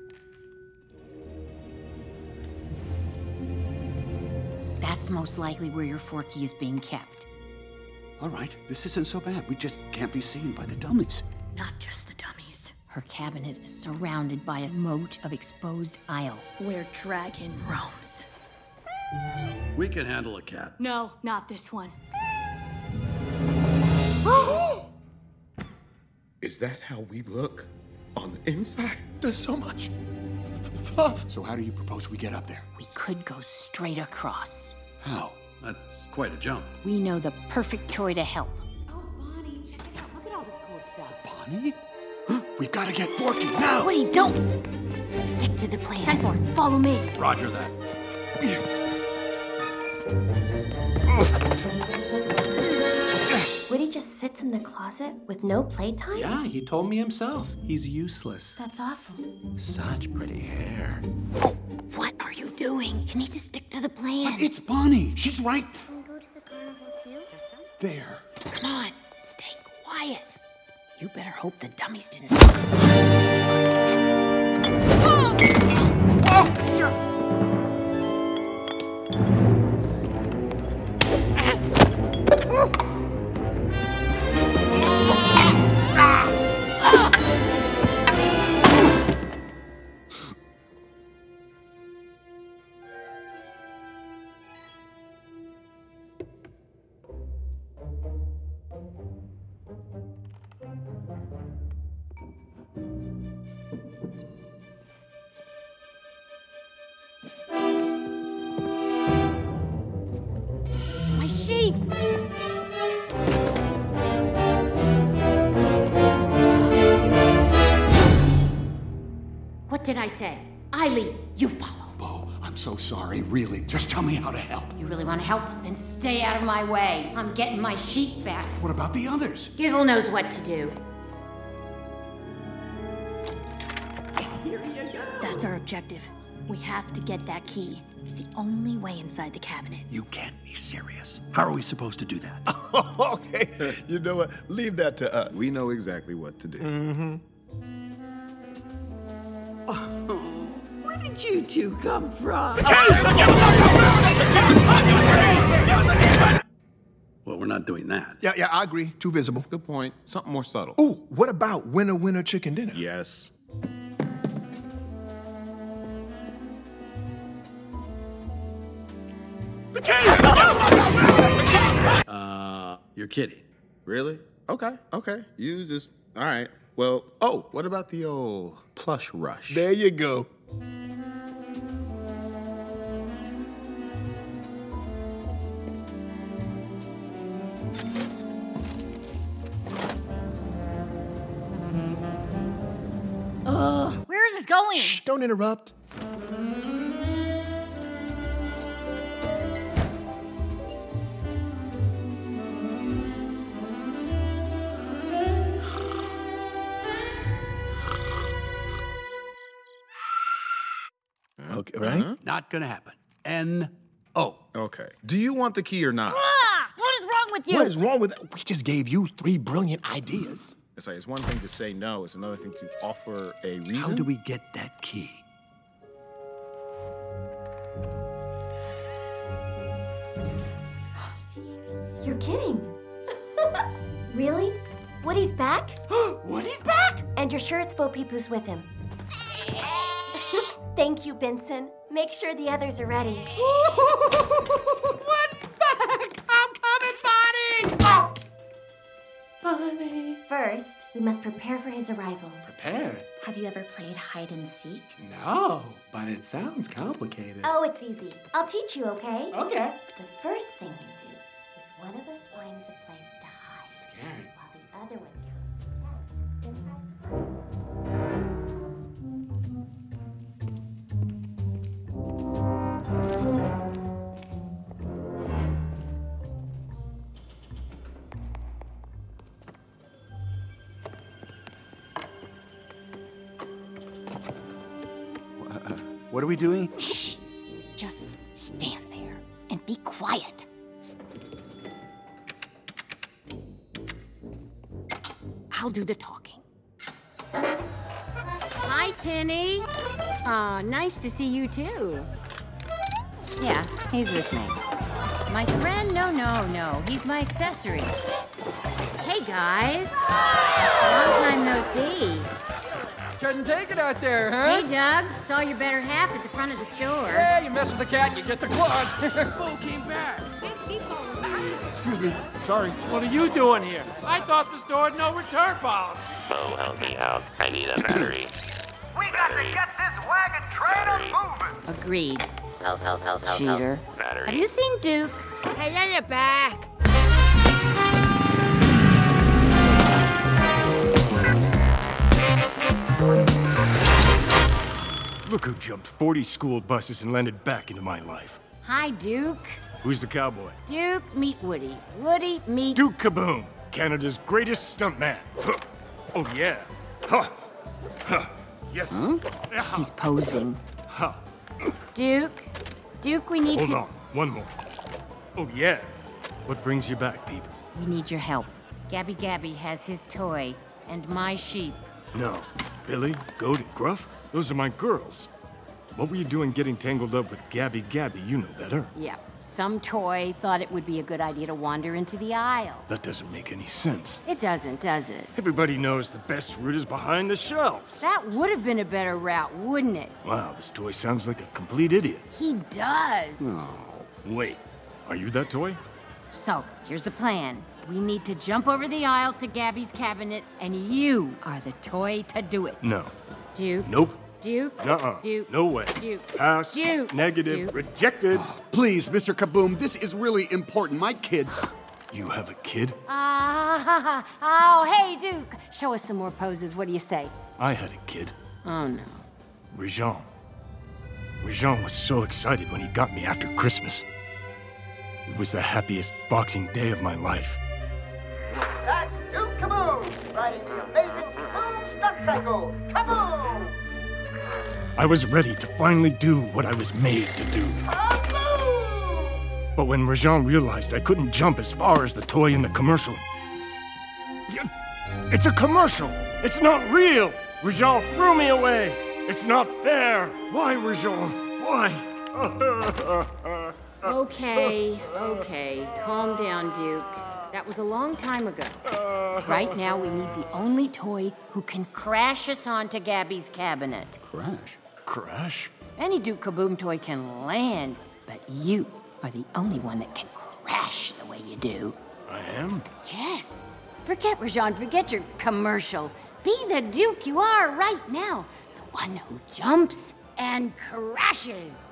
That's most likely where your Forky is being kept. All right, this isn't so bad. We just can't be seen by the dummies. Not just the dummies. Her cabinet is surrounded by a moat of exposed isle. Where dragon roams. We can handle a cat. No, not this one. Is that how we look on the inside? There's so much. So how do you propose we get up there? We could go straight across. How? That's quite a jump. We know the perfect toy to help. Oh, Bonnie, check it out. Look at all this cool stuff. Bonnie? We've got to get Forky now! Woody, don't! Stick to the plan. 10-4, follow me. Roger that. Woody just sits in the closet with no playtime? Yeah, he told me himself. He's useless. That's awful. Such pretty hair. What are you doing? You need to stick to the plan. But it's Bonnie. She's right Can we go to the carnival too? there. Come on, stay quiet. You better hope the dummies didn't. My sheep! What did I say? I lead, you follow. Bo, I'm so sorry, really. Just tell me how to help. You really want to help? Then stay out of my way. I'm getting my sheep back. What about the others? Giggle knows what to do. That's our objective. We have to get that key. It's the only way inside the cabinet. You can't be serious. How are we supposed to do that? Okay, you know what? Leave that to us. We know exactly what to do. Mm-hmm. Where did you two come from? Well, we're not doing that. Yeah, I agree. Too visible. Good point. Something more subtle. Ooh, what about winner, winner, chicken dinner? Yes. You're kidding. Really? Okay. You just, all right. Well, what about the old plush rush? There you go. Where is this going? Shh, don't interrupt. Okay, right? Not gonna happen. N-O. Okay. Do you want the key or not? What is wrong with you? What is wrong with that? We just gave you 3 brilliant ideas. It's like, it's one thing to say no, it's another thing to offer a reason. How do we get that key? You're kidding. Really? Woody's back? Woody's back? And you're sure it's Bo Peep who's with him? Thank you, Benson. Make sure the others are ready. Woody's back! I'm coming, Bonnie! Oh. Bonnie. First, we must prepare for his arrival. Prepare? Have you ever played hide and seek? No, but it sounds complicated. Oh, it's easy. I'll teach you, okay? Okay. The first thing you do is one of us finds a place to hide. Scary. While the other one counts to 10. Then press play. What are we doing? Shh! Just stand there and be quiet. I'll do the talking. Hi, Tinny. Aw, nice to see you too. Yeah, he's with me. My friend? No. He's my accessory. Hey, guys. Long time no see. Couldn't take it out there, huh? Hey, Doug. Saw your better half at the front of the store. Yeah, you mess with the cat, you get the claws. Bo came back. Excuse me. Sorry. What are you doing here? I thought the store had no return policy. Bo, help me out. I need a battery. We got to get this wagon trailer moving. Agreed. Help. Cheater. Battery. Have you seen Duke? Hey, then you're back. Look who jumped 40 school buses and landed back into my life. Hi, Duke. Who's the cowboy? Duke, meet Woody. Woody, meet... Duke Kaboom, Canada's greatest stuntman. Huh. Oh, yeah. Huh. Huh. Yes. Huh? He's posing. Huh. Duke, we need Hold to... on, one more. Oh, yeah. What brings you back, Peep? We need your help. Gabby has his toy, and my sheep. No. Billy, Goat, and Gruff? Those are my girls. What were you doing getting tangled up with Gabby? You know better. Yep. Some toy thought it would be a good idea to wander into the aisle. That doesn't make any sense. It doesn't, does it? Everybody knows the best route is behind the shelves. That would have been a better route, wouldn't it? Wow, this toy sounds like a complete idiot. He does. Oh. Wait, are you that toy? So, here's the plan. We need to jump over the aisle to Gabby's cabinet, and you are the toy to do it. No. Duke? Nope. Duke. Nuh-uh. Duke. No way. Duke. Pass. Duke. Negative. Duke. Rejected. Please, Mr. Kaboom, this is really important. My kid. You have a kid? Oh, hey, Duke. Show us some more poses. What do you say? I had a kid. Oh, no. Rajon. Rajon was so excited when he got me after Christmas. It was the happiest Boxing Day of my life. That's Duke Kaboom, riding the amazing Kaboom stunt cycle. Kaboom! I was ready to finally do what I was made to do. But when Rajon realized I couldn't jump as far as the toy in the commercial... It's a commercial! It's not real! Rajon threw me away! It's not fair! Why, Rajon? Why? Okay. Calm down, Duke. That was a long time ago. Right now, we need the only toy who can crash us onto Gabby's cabinet. Crash? Any Duke Kaboom toy can land, but you are the only one that can crash the way you do. I am? Yes. Forget Rajon, forget your commercial. Be the Duke you are right now. The one who jumps and crashes.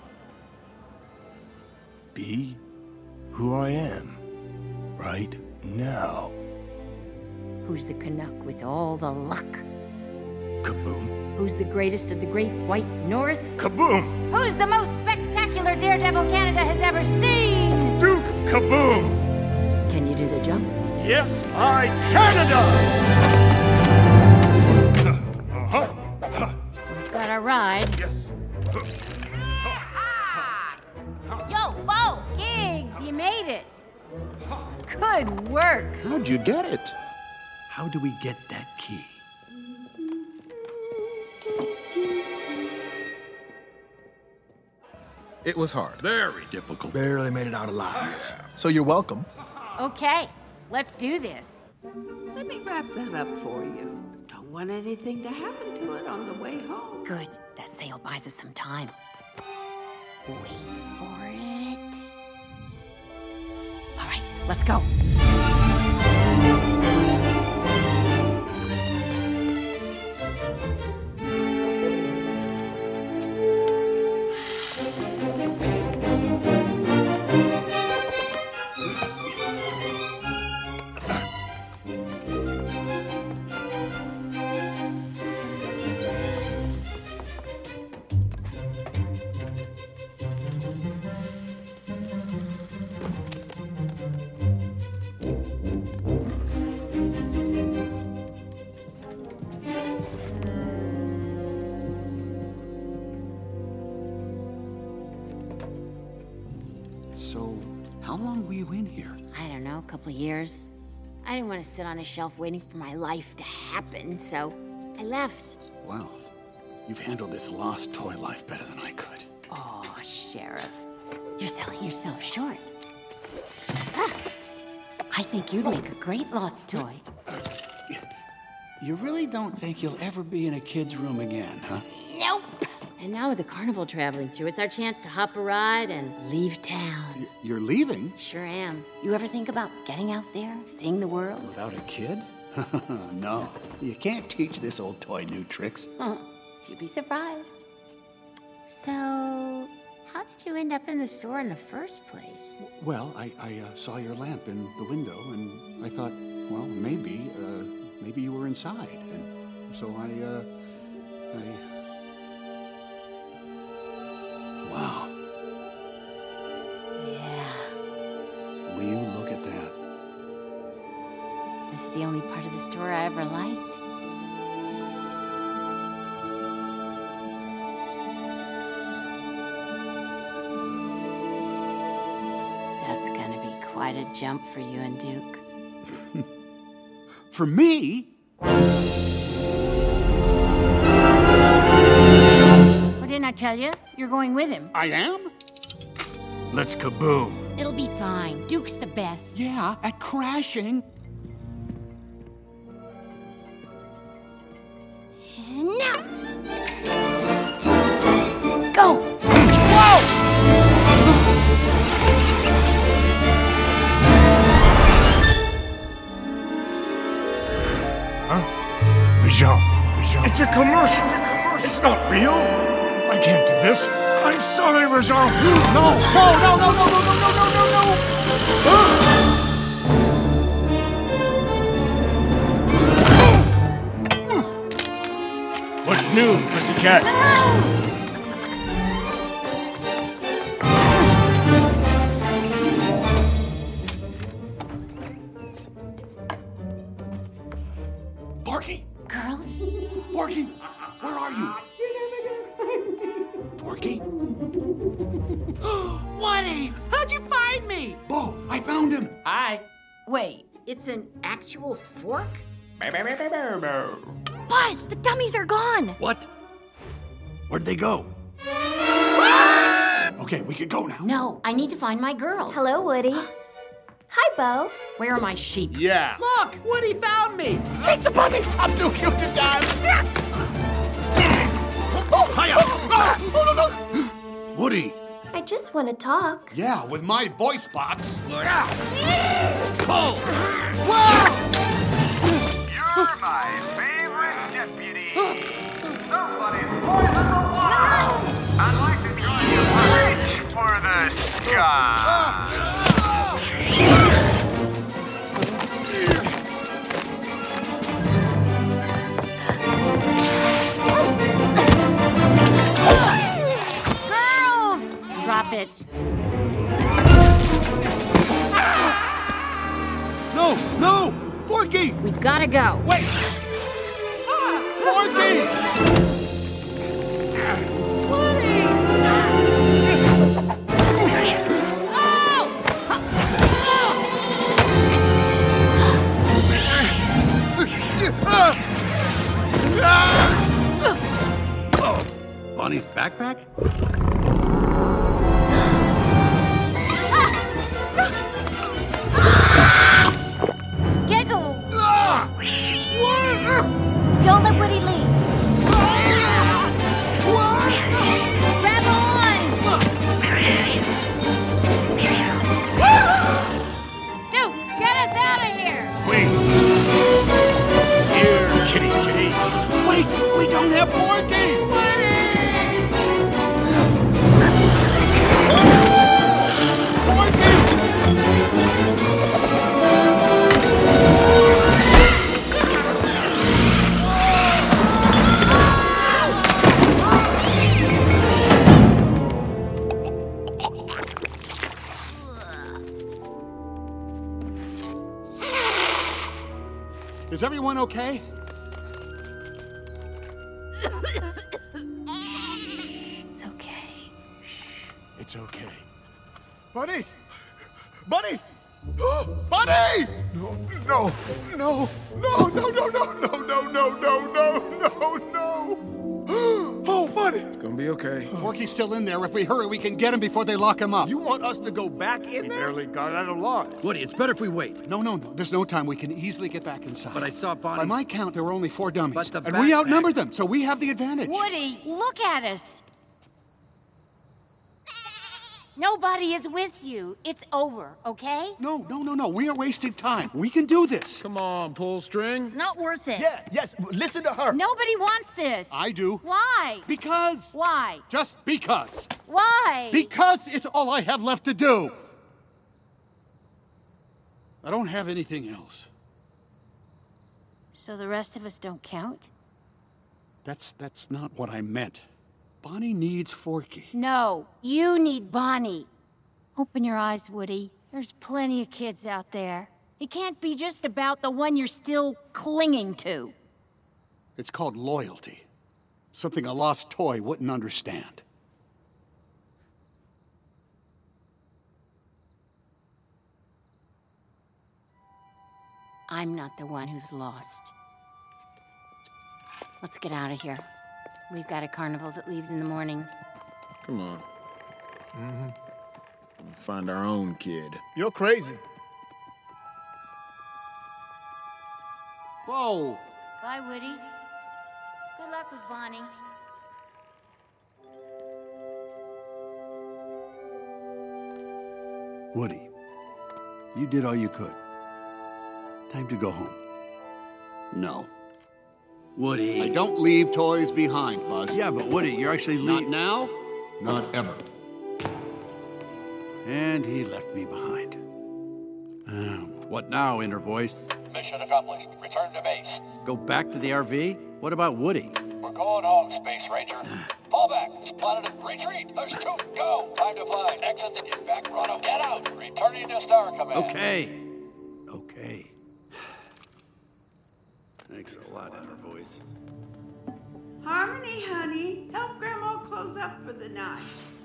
Be who I am right now. Who's the Canuck with all the luck? Kaboom. Who's the greatest of the great white north? Kaboom! Who's the most spectacular daredevil Canada has ever seen? Duke Kaboom! Can you do the jump? Yes, I Canada! We've got a ride. Yes. Yo, Bo! Gigs, you made it. Good work. How'd you get it? How do we get that key? It was hard. Very difficult. Barely made it out alive. So you're welcome. Okay, let's do this. Let me wrap that up for you. Don't want anything to happen to it on the way home. Good. That sale buys us some time. Wait for it. All right, let's go. So, how long were you in here? I don't know, a couple of years. I didn't want to sit on a shelf waiting for my life to happen, so I left. Wow. You've handled this lost toy life better than I could. Oh, Sheriff. You're selling yourself short. I think you'd make a great lost toy. You really don't think you'll ever be in a kid's room again, huh? Nope. And now with the carnival traveling through, it's our chance to hop a ride and leave town. You're leaving? Sure am. You ever think about getting out there, seeing the world? Without a kid? No. You can't teach this old toy new tricks. You'd be surprised. So, how did you end up in the store in the first place? Well, I saw your lamp in the window, and I thought, well, maybe you were inside. And so Wow. Yeah. Will you look at that? This is the only part of the store I ever liked. That's gonna be quite a jump for you and Duke. For me? What didn't I tell you? You're going with him. I am? Let's kaboom. It'll be fine. Duke's the best. Yeah, at crashing. Now! Go! Whoa! Huh? Rajon. It's a commercial. It's not real. I can't do this. I'm sorry, Rizal. No! What's new, pussycat? Forky! Girls? Forky! Where are you? Forky? Woody! How'd you find me? Bo, I found him! Hi. Wait, it's an actual fork? Buzz, the dummies are gone. What? Where'd they go? Okay, we can go now. No, I need to find my girls. Hello, Woody. Hi, Bo. Where are my sheep? Yeah. Look, Woody found me. Take the bunny. I'm too cute to die. Hiya! Oh, no. Woody! I just want to talk. Yeah, with my voice box. Pull! You're my favorite deputy. Somebody's poisoned the water. I'd like to join you for reach for the sky. Girls! Drop it. No! Forky! We've got to go. Wait! Forky! Bonnie's backpack? Giggle! Don't let Woody leave. Grab on! Duke, get us out of here! Wait. Here, kitty. Wait! We don't have Forky! Is everyone okay? It's okay. It's okay. Bunny! Bunny! Bunny! No. Oh, Bunny! It's gonna be okay. Forky's still in there. If we hurry, we can get him before they lock him up. You want us to go back in there? Barely got out alive. Woody, it's better if we wait. No. There's no time. We can easily get back inside. But I saw Bonnie. By my count, there were only 4 dummies. But the and we backpack- outnumbered them, so we have the advantage. Woody, look at us. Nobody is with you. It's over, okay? No. We are wasting time. We can do this. Come on, pull string. It's not worth it. Yes, listen to her. Nobody wants this. I do. Why? Because. Why? Just because. Why? Because it's all I have left to do. I don't have anything else. So the rest of us don't count? That's not what I meant. Bonnie needs Forky. No, you need Bonnie. Open your eyes, Woody. There's plenty of kids out there. It can't be just about the one you're still clinging to. It's called loyalty. Something a lost toy wouldn't understand. I'm not the one who's lost. Let's get out of here. We've got a carnival that leaves in the morning. Come on. Find our own kid. You're crazy. Whoa! Bye, Woody. Good luck with Bonnie. Woody, you did all you could. Time to go home. No. Woody. I don't leave toys behind, Buzz. Yeah, but Woody, you're actually Not now, not ever. And he left me behind. What now, Inner Voice? Mission accomplished. Return to base. Go back to the RV? What about Woody? We're going home, Space Ranger. Fall back. Spotted it. Retreat. There's two. Go. Time to fly. Exit the get back. Rono. Get out. Returning to Star Command. Okay. Thanks a lot, Inner Voice. Harmony, honey, help Grandma close up for the night.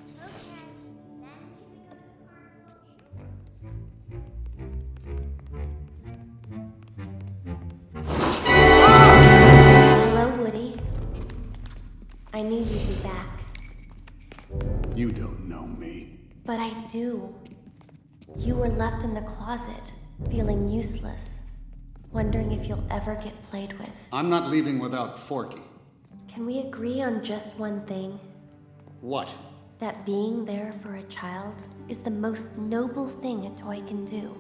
Hello, Woody. I knew you'd be back. You don't know me. But I do. You were left in the closet, feeling useless, wondering if you'll ever get played with. I'm not leaving without Forky. Can we agree on just one thing? What? That being there for a child is the most noble thing a toy can do.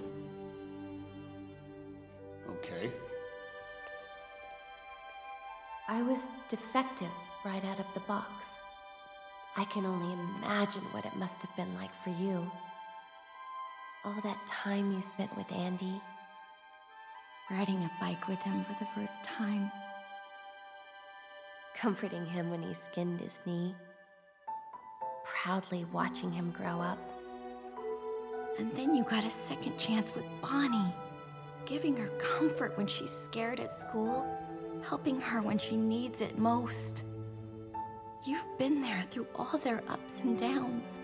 Okay. I was defective right out of the box. I can only imagine what it must have been like for you. All that time you spent with Andy, riding a bike with him for the first time, comforting him when he skinned his knee, proudly watching him grow up. And then you got a second chance with Bonnie, giving her comfort when she's scared at school, helping her when she needs it most. You've been there through all their ups and downs.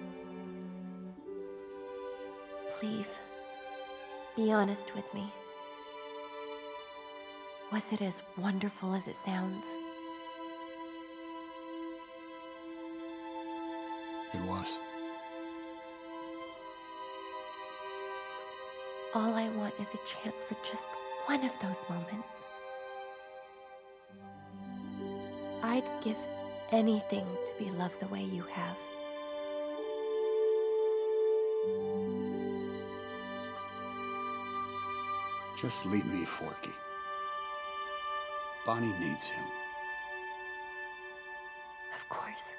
Please, be honest with me. Was it as wonderful as it sounds? It was. All I want is a chance for just one of those moments. I'd give anything to be loved the way you have. Just leave me, Forky. Bonnie needs him. Of course.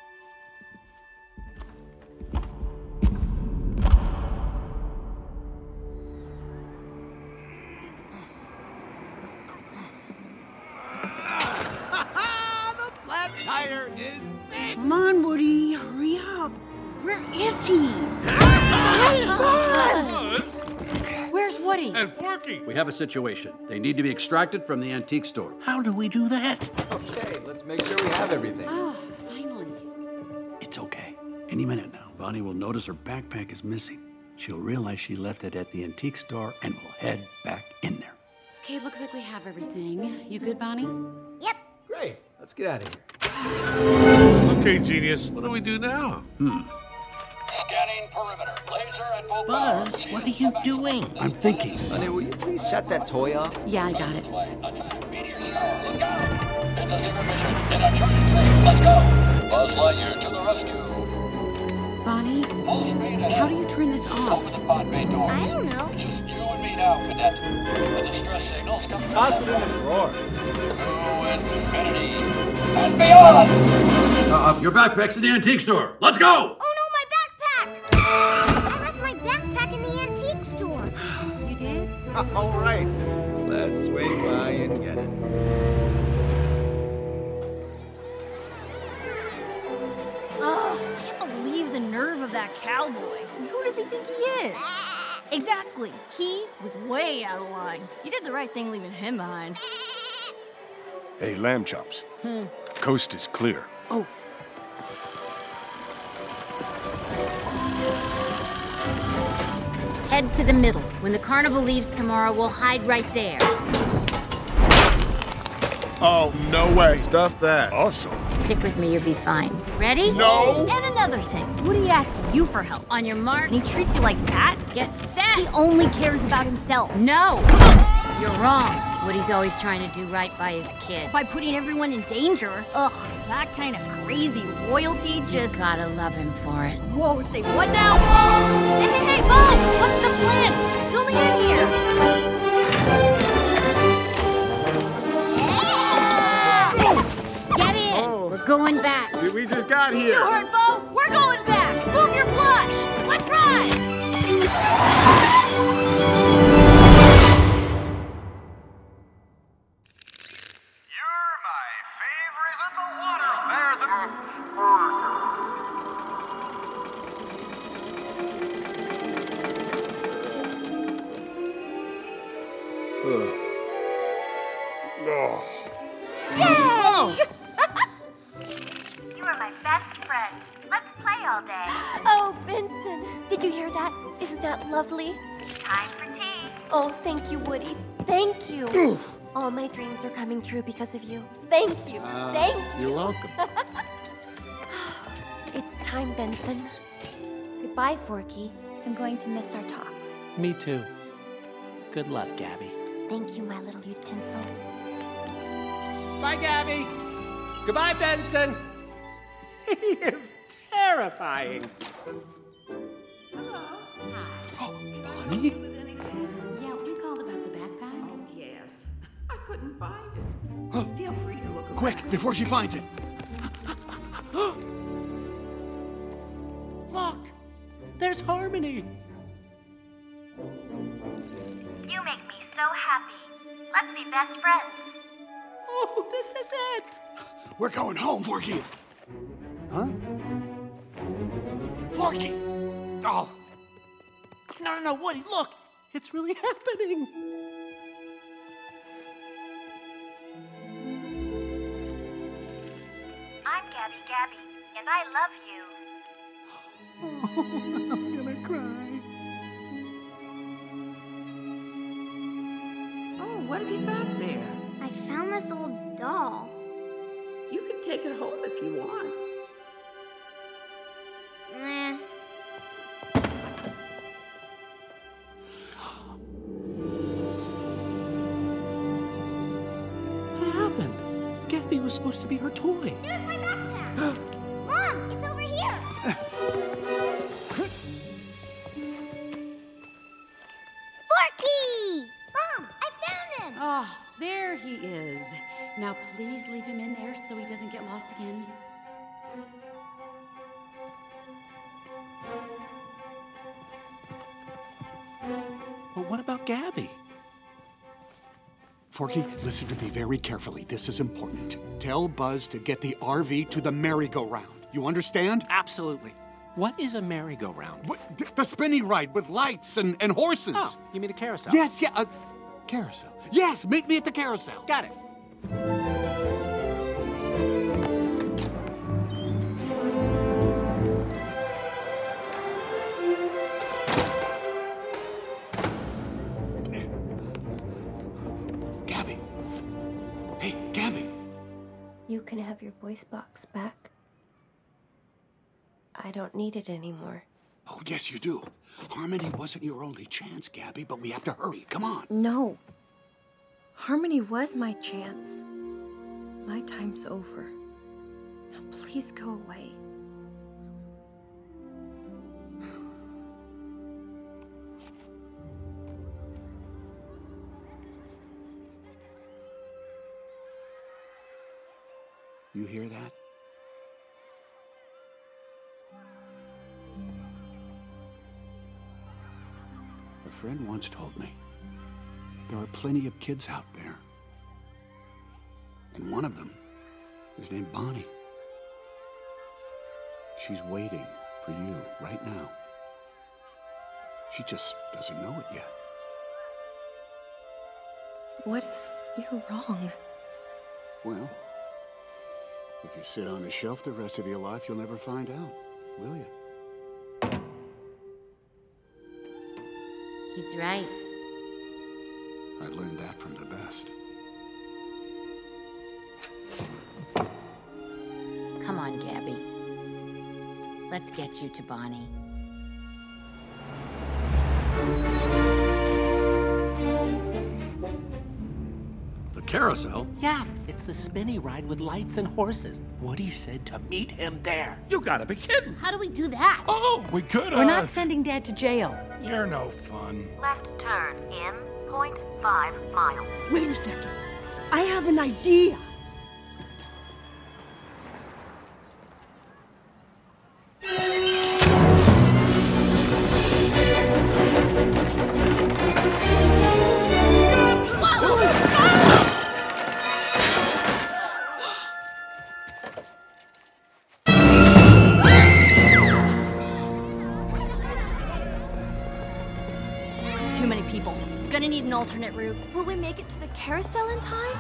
The flat tire is made. Come on, Woody, hurry up. Where is he? Buzz! Where's Woody? And Forky! We have a situation. They need to be extracted from the antique store. How do we do that? Okay, let's make sure we have everything. Oh, finally. It's okay. Any minute now, Bonnie will notice her backpack is missing. She'll realize she left it at the antique store and will head back in there. Okay, looks like we have everything. You good, Bonnie? Yep. Great. Let's get out of here. Okay, genius. What do we do now? Scanning perimeter. Laser at both Buzz, what are you doing? I'm thinking. Honey, will you please shut that toy off? Yeah, I got it. Meteor shower. Look out. It's a zero mission in a turning phase. Let's go. Buzz Lightyear to the rescue. Bonnie, how do you turn this off? Open the pod bay door. I don't know. It's just you and me now, cadet. The distress signals come Just toss it in the drawer. to infinity and beyond. Your backpack's in the antique store. Let's go! Oh no, my backpack! I left my backpack in the antique store. You did? All right. Let's swing by and get it. Ugh, can't believe the nerve of that cowboy. Who does he think he is? Exactly. He was way out of line. You did the right thing leaving him behind. Hey, lamb chops. Coast is clear. Oh. Head to the middle. When the carnival leaves tomorrow, we'll hide right there. Oh, no way. Stuff that. Awesome. Stick with me, you'll be fine. Ready? No. And another thing, Woody asked you for help. On your mark. And he treats you like that? Get set. He only cares about himself. No. You're wrong. Woody's always trying to do right by his kid. By putting everyone in danger. Ugh, that kind of crazy loyalty just... You gotta love him for it. Whoa, say what now? Whoa! Hey, Bob! What's the plan? Fill me in here. going back. We just got here. You heard, Bo? We're going back. Move your plush. Let's ride. You're my favorite in the water. There's a... Oh. Yay! You are my best friend. Let's play all day. Oh, Benson, did you hear that? Isn't that lovely? Time for tea. Oh, thank you, Woody. Thank you. Oof. All my dreams are coming true because of you. Thank you. Thank you. You're welcome. It's time, Benson. Goodbye, Forky. I'm going to miss our talks. Me too. Good luck, Gabby. Thank you, my little utensil. Bye, Gabby. Goodbye, Benson. He is terrifying. Bonnie? Yeah, we called about the backpack. Oh, yes. I couldn't find it. Feel free to look around. Quick, before she finds it. Look, there's Harmony. You make me so happy. Let's be best friends. Oh, this is it. We're going home, Forky. Huh? Forky! Oh. No, Woody, look. It's really happening. I'm Gabby, and I love you. Oh, I'm gonna cry. Oh, what have you got there? I found this old doll. You can take it home if you want. Nah. What happened? Gabby was supposed to be her toy. There's my backpack. Mom, it's over here. Forky! Mom, I found him. Oh, there he is. Now please leave him in there so he doesn't get lost again. But what about Gabby? Forky, listen to me very carefully. This is important. Tell Buzz to get the RV to the merry-go-round. You understand? Absolutely. What is a merry-go-round? The spinny ride with lights and horses. Oh, you mean a carousel? Yes, yeah, a carousel. Yes, meet me at the carousel. Got it. Gabby. Hey, Gabby. You can have your voice box back. I don't need it anymore. Oh, yes, you do. Harmony wasn't your only chance, Gabby, but we have to hurry. Come on. No. Harmony was my chance. My time's over. Now please go away. You hear that? A friend once told me there are plenty of kids out there. And one of them is named Bonnie. She's waiting for you right now. She just doesn't know it yet. What if you're wrong? Well, if you sit on a shelf the rest of your life, you'll never find out, will you? He's right. I learned that from the best. Come on, Gabby. Let's get you to Bonnie. The carousel? Yeah, it's the spinny ride with lights and horses. Woody said to meet him there. You gotta be kidding. How do we do that? Oh, we could We're not sending Dad to jail. You're no fun. Left turn in 0.5 miles. Wait a second. I have an idea. too many people. Gonna need an alternate route. Will we make it to the carousel in time?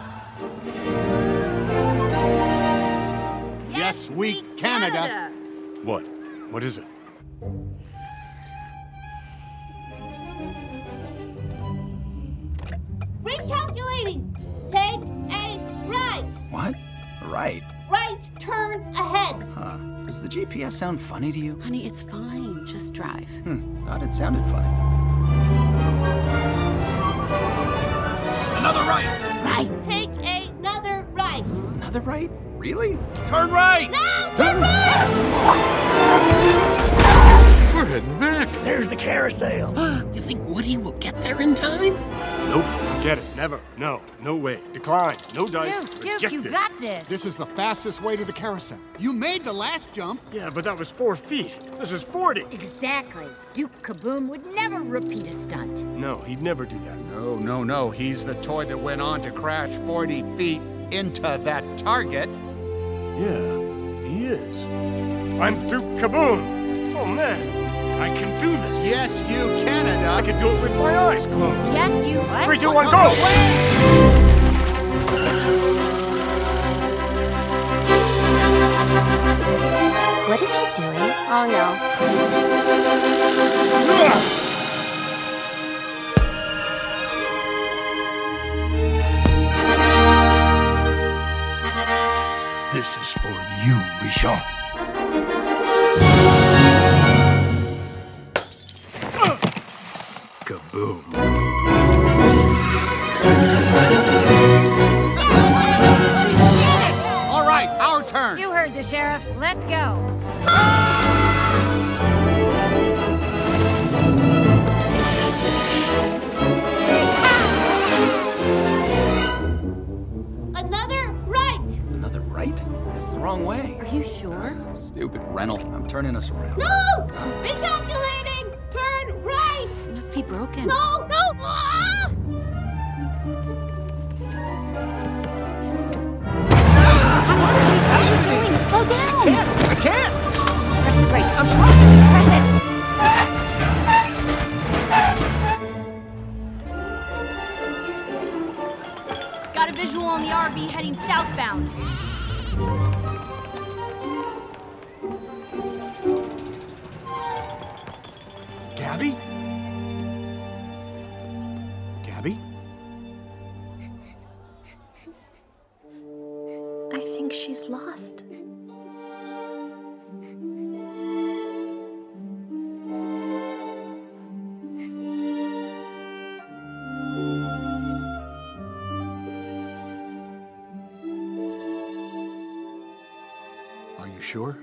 Yes, we Canada. What? What is it? Recalculating. Take a right. What? Right. Right turn ahead. Huh. Does the GPS sound funny to you? Honey, it's fine. Just drive. Thought it sounded funny. Another right. Right. Take another right. Another right? Really? Turn right! No, turn right! We're heading back. There's the carousel. You think Woody will get there in time? Nope, forget it. Never. No, no way. Decline. No dice. Duke, Rejected. you got this. This is the fastest way to the carousel. You made the last jump. Yeah, but that was 4 feet. This is 40. Exactly. Duke Kaboom would never repeat a stunt. No, he'd never do that. No. He's the toy that went on to crash 40 feet into that target. Yeah, he is. I'm Duke Kaboom. Oh, man. I can do this. Yes, you Canada. I can do it with my eyes closed. Yes, you what? 3, 2, 1, go! What is he doing? Oh, no. This is for you, Richard. Kaboom. All right, our turn. You heard the sheriff. Let's go. Another right. Another right? That's the wrong way. Are you sure? Stupid rental. I'm turning us around. No! Recalculating. Turn right. It must be broken. No. Ah! What is happening? Slow down. I can't. Press the brake. I'm trying. Press it. Got a visual on the RV heading southbound. Gabby? Gabby? I think she's lost. Are you sure?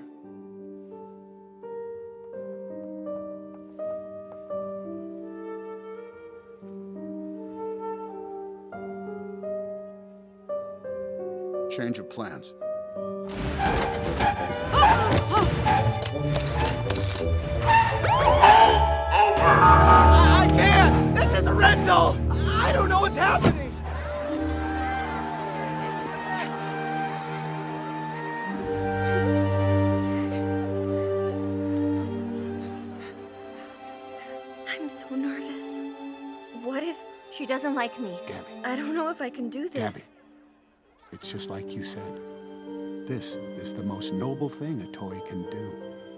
Change of plans. I can't! This is a rental! I don't know what's happening! I'm so nervous. What if she doesn't like me? Gabby. I don't know if I can do this. Gabby. It's just like you said. This is the most noble thing a toy can do.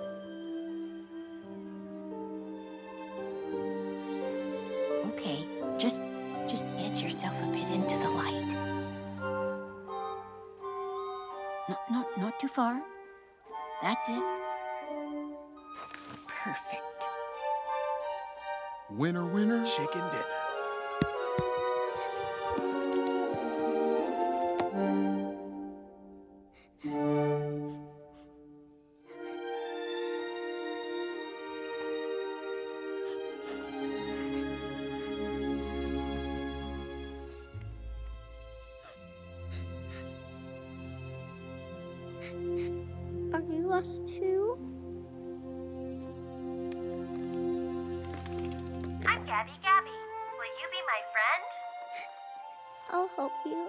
Okay, just edge yourself a bit into the light. Not too far. That's it. Perfect. Winner, winner. Chicken dinner. Are you lost too? I'm Gabby. Will you be my friend? I'll help you.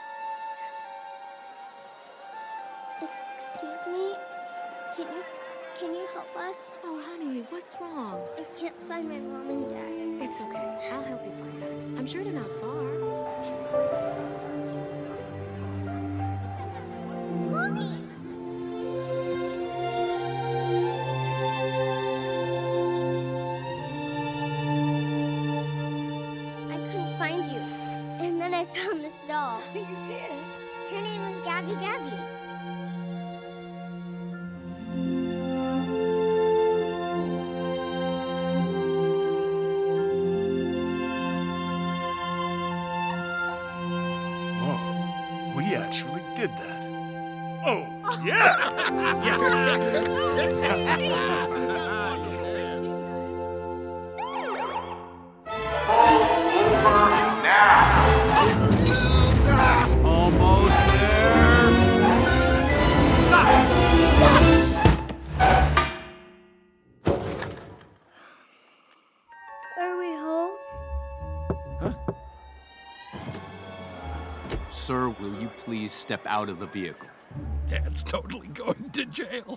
Excuse me? Can you Can you help us? Oh, honey, what's wrong? I can't find my mom and dad. It's okay. I'll help you find them. I'm sure they're not far. Mommy! I couldn't find you. And then I found this doll. You did? Her name was Gabby Gabby. Oh, we actually did that. Oh, yeah! Almost there. Are we home? Sir, will you please step out of the vehicle? Dad's totally going to jail.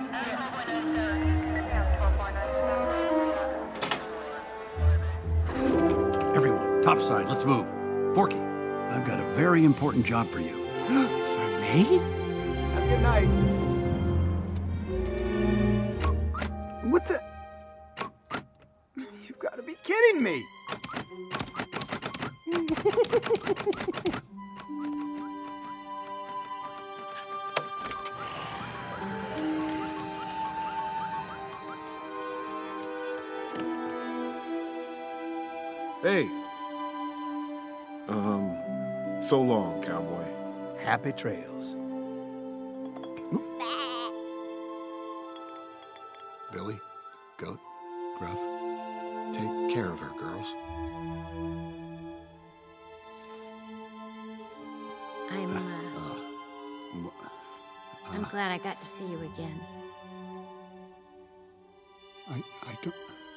Everyone, topside, let's move. Forky, I've got a very important job for you. For me? Have a good night. What the? You've got to be kidding me! Hey. So long, cowboy. Happy trails. Billy, Goat, Gruff, take care of her, girls. I'm glad I got to see you again. I don't...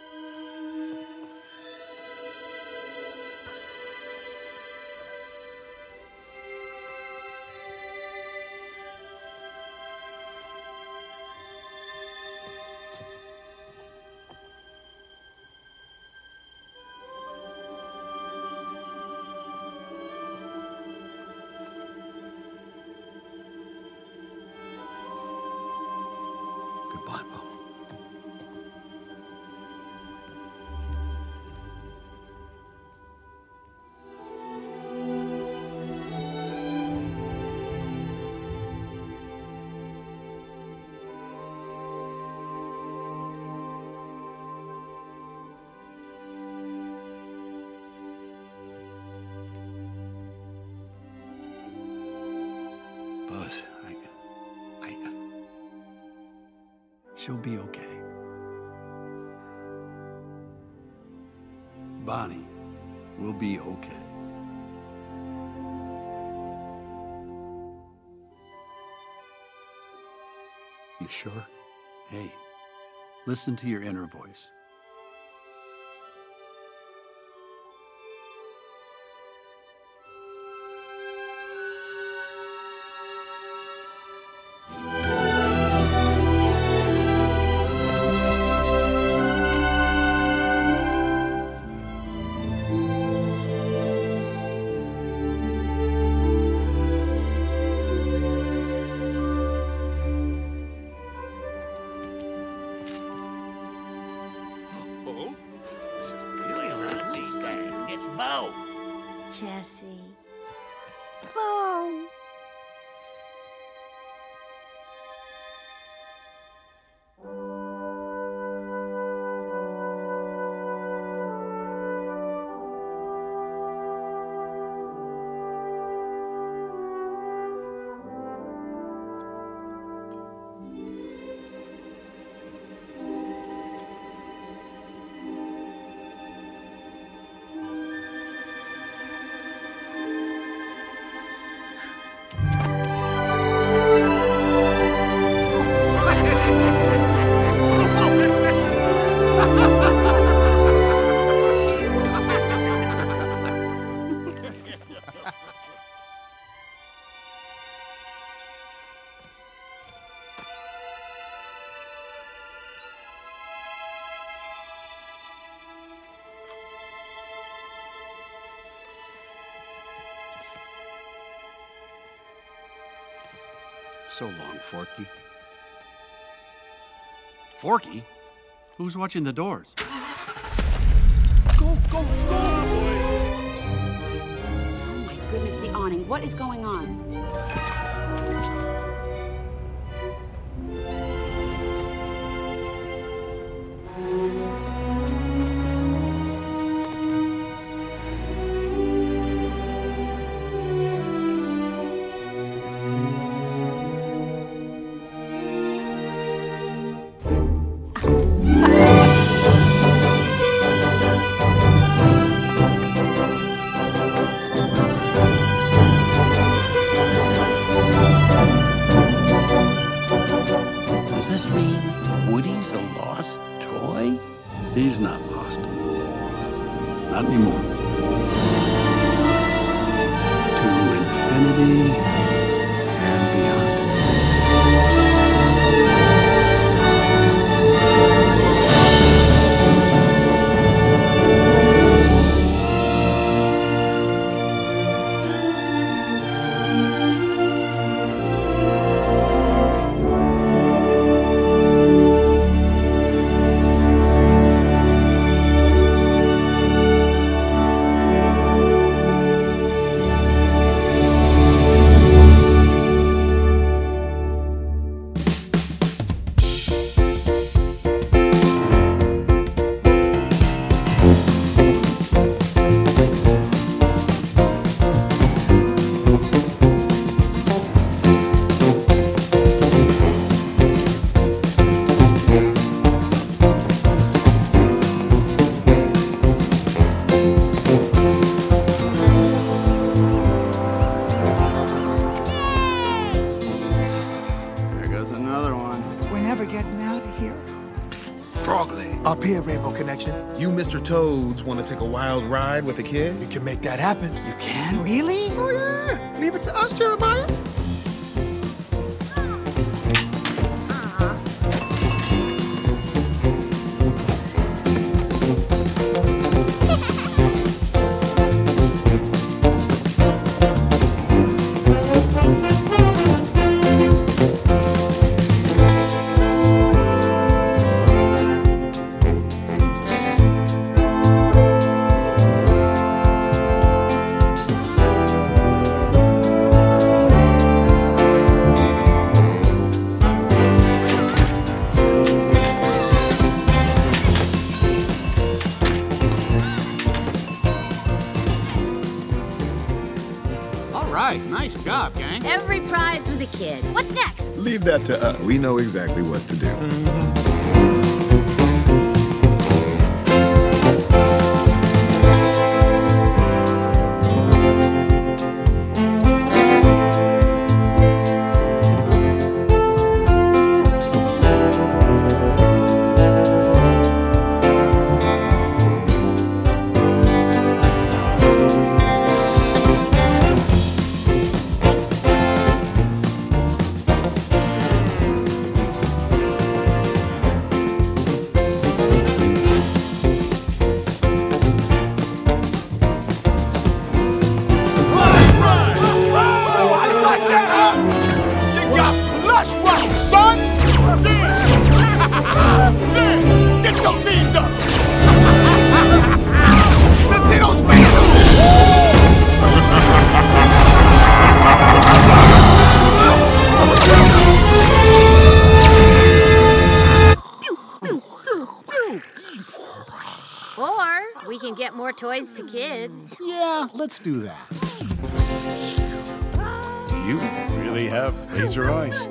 Goodbye, Mom. Buzz, She'll be okay. Bonnie will be okay. You sure? Hey, listen to your inner voice. Jesse. Bo! So long, Forky. Forky? Who's watching the doors? Go, go, go! Oh my goodness, the awning. What is going on? Does this mean Woody's a lost toy? He's not lost. Not anymore. To infinity and beyond. There goes another one. We're never getting out of here. Frog legs. Up here, Rainbow Connection. You, Mr. Toads, want to take a wild ride with a kid? You can make that happen. You can? Really? Oh, yeah. Leave it to us, Jeremiah. All right, nice job, gang. Every prize with a kid. What's next? Leave that to us. We know exactly what to do. Get those knees up! Let's see those Or we can get more toys to kids. Yeah, let's do that. Do you really have laser eyes?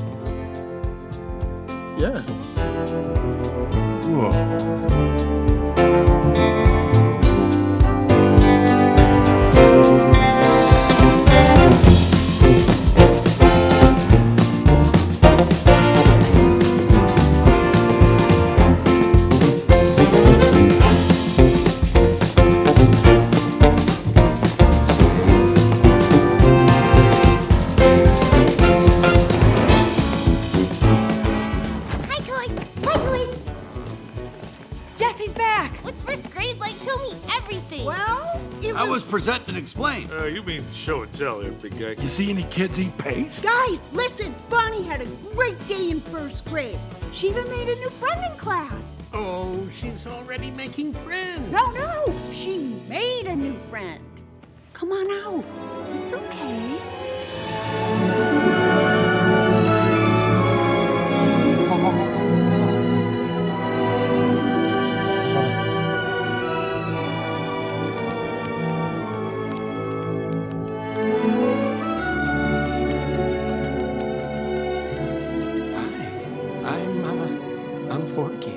Yeah. Whoa. Hi, toys. present and explain. You mean show and tell there, big guy. You see any kids eat paste? Guys, listen! Bonnie had a great day in first grade. She even made a new friend in class. Oh, she's already making friends. No, she made a new friend. Come on out. It's okay. I'm Forky.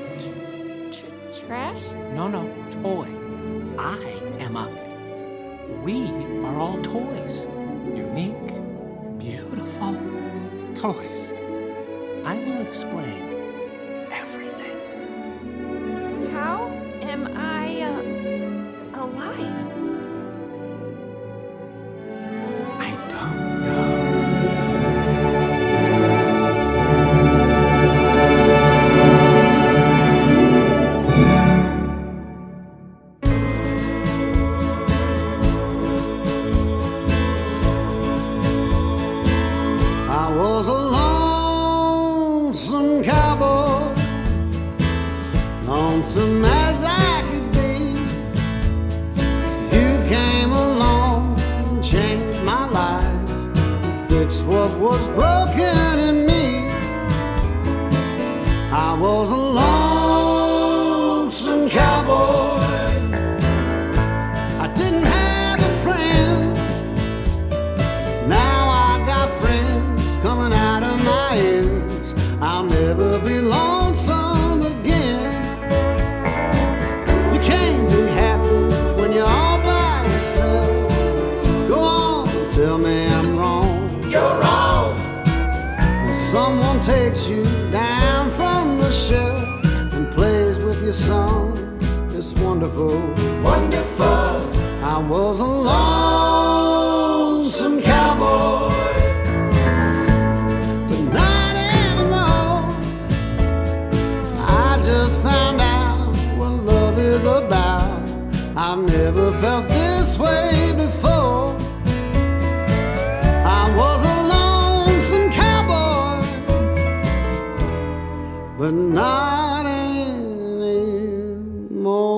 Trash? No, toy. I am a... We are all toys. Unique, beautiful toys. I will explain everything. How am I alive? I don't know. I was a lonesome cowboy, lonesome as I could be. You came along and changed my life, fixed what was broken in me. I was a lonesome cowboy. I didn't have a friend. Now I got friends coming out of my ears. I'll never be lonesome again. You can't be happy when you're all by yourself. Go on, tell me I'm wrong. You're wrong. When someone takes you down from the shelf and plays with your song, it's wonderful, wonderful. I was a lonesome cowboy. I've never felt this way before. I was a lonesome cowboy, but not anymore.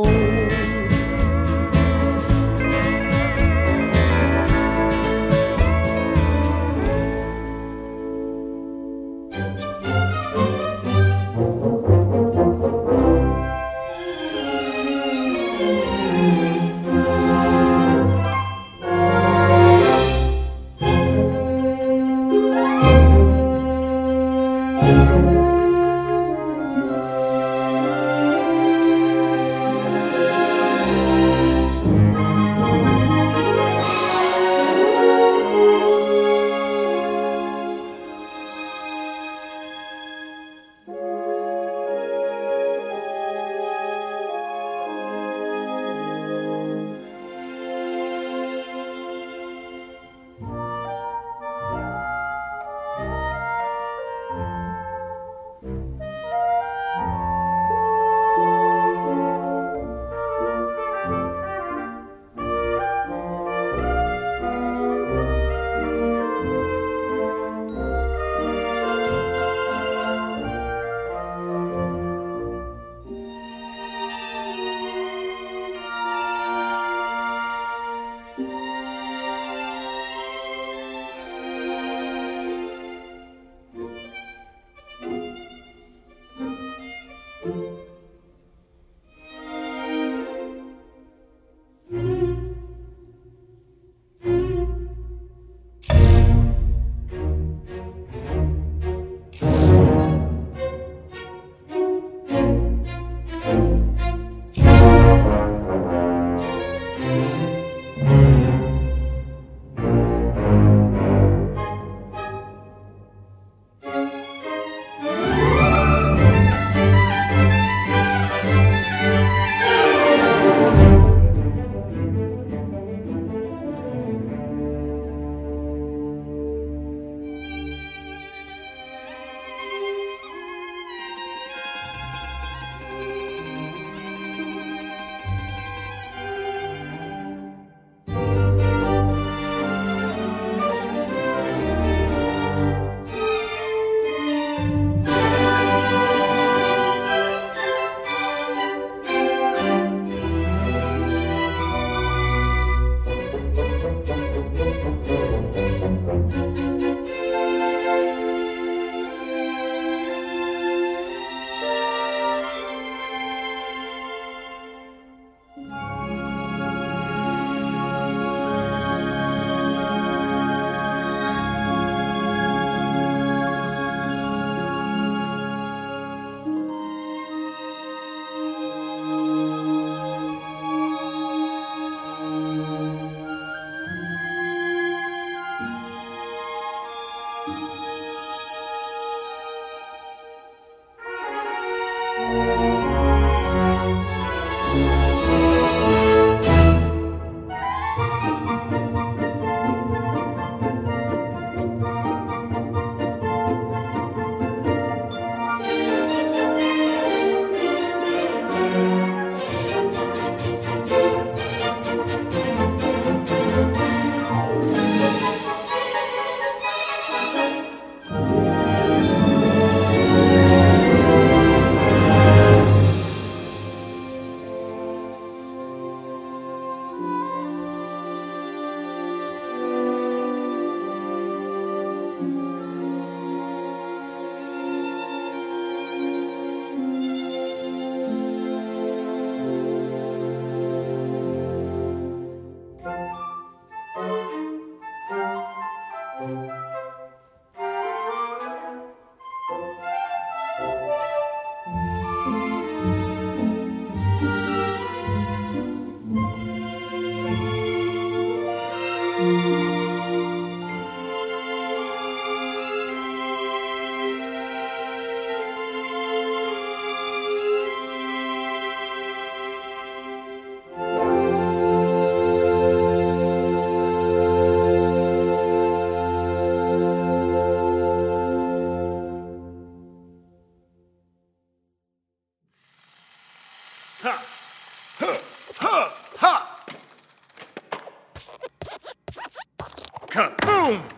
Ha! Ha! Ha! Ha! Kaboom!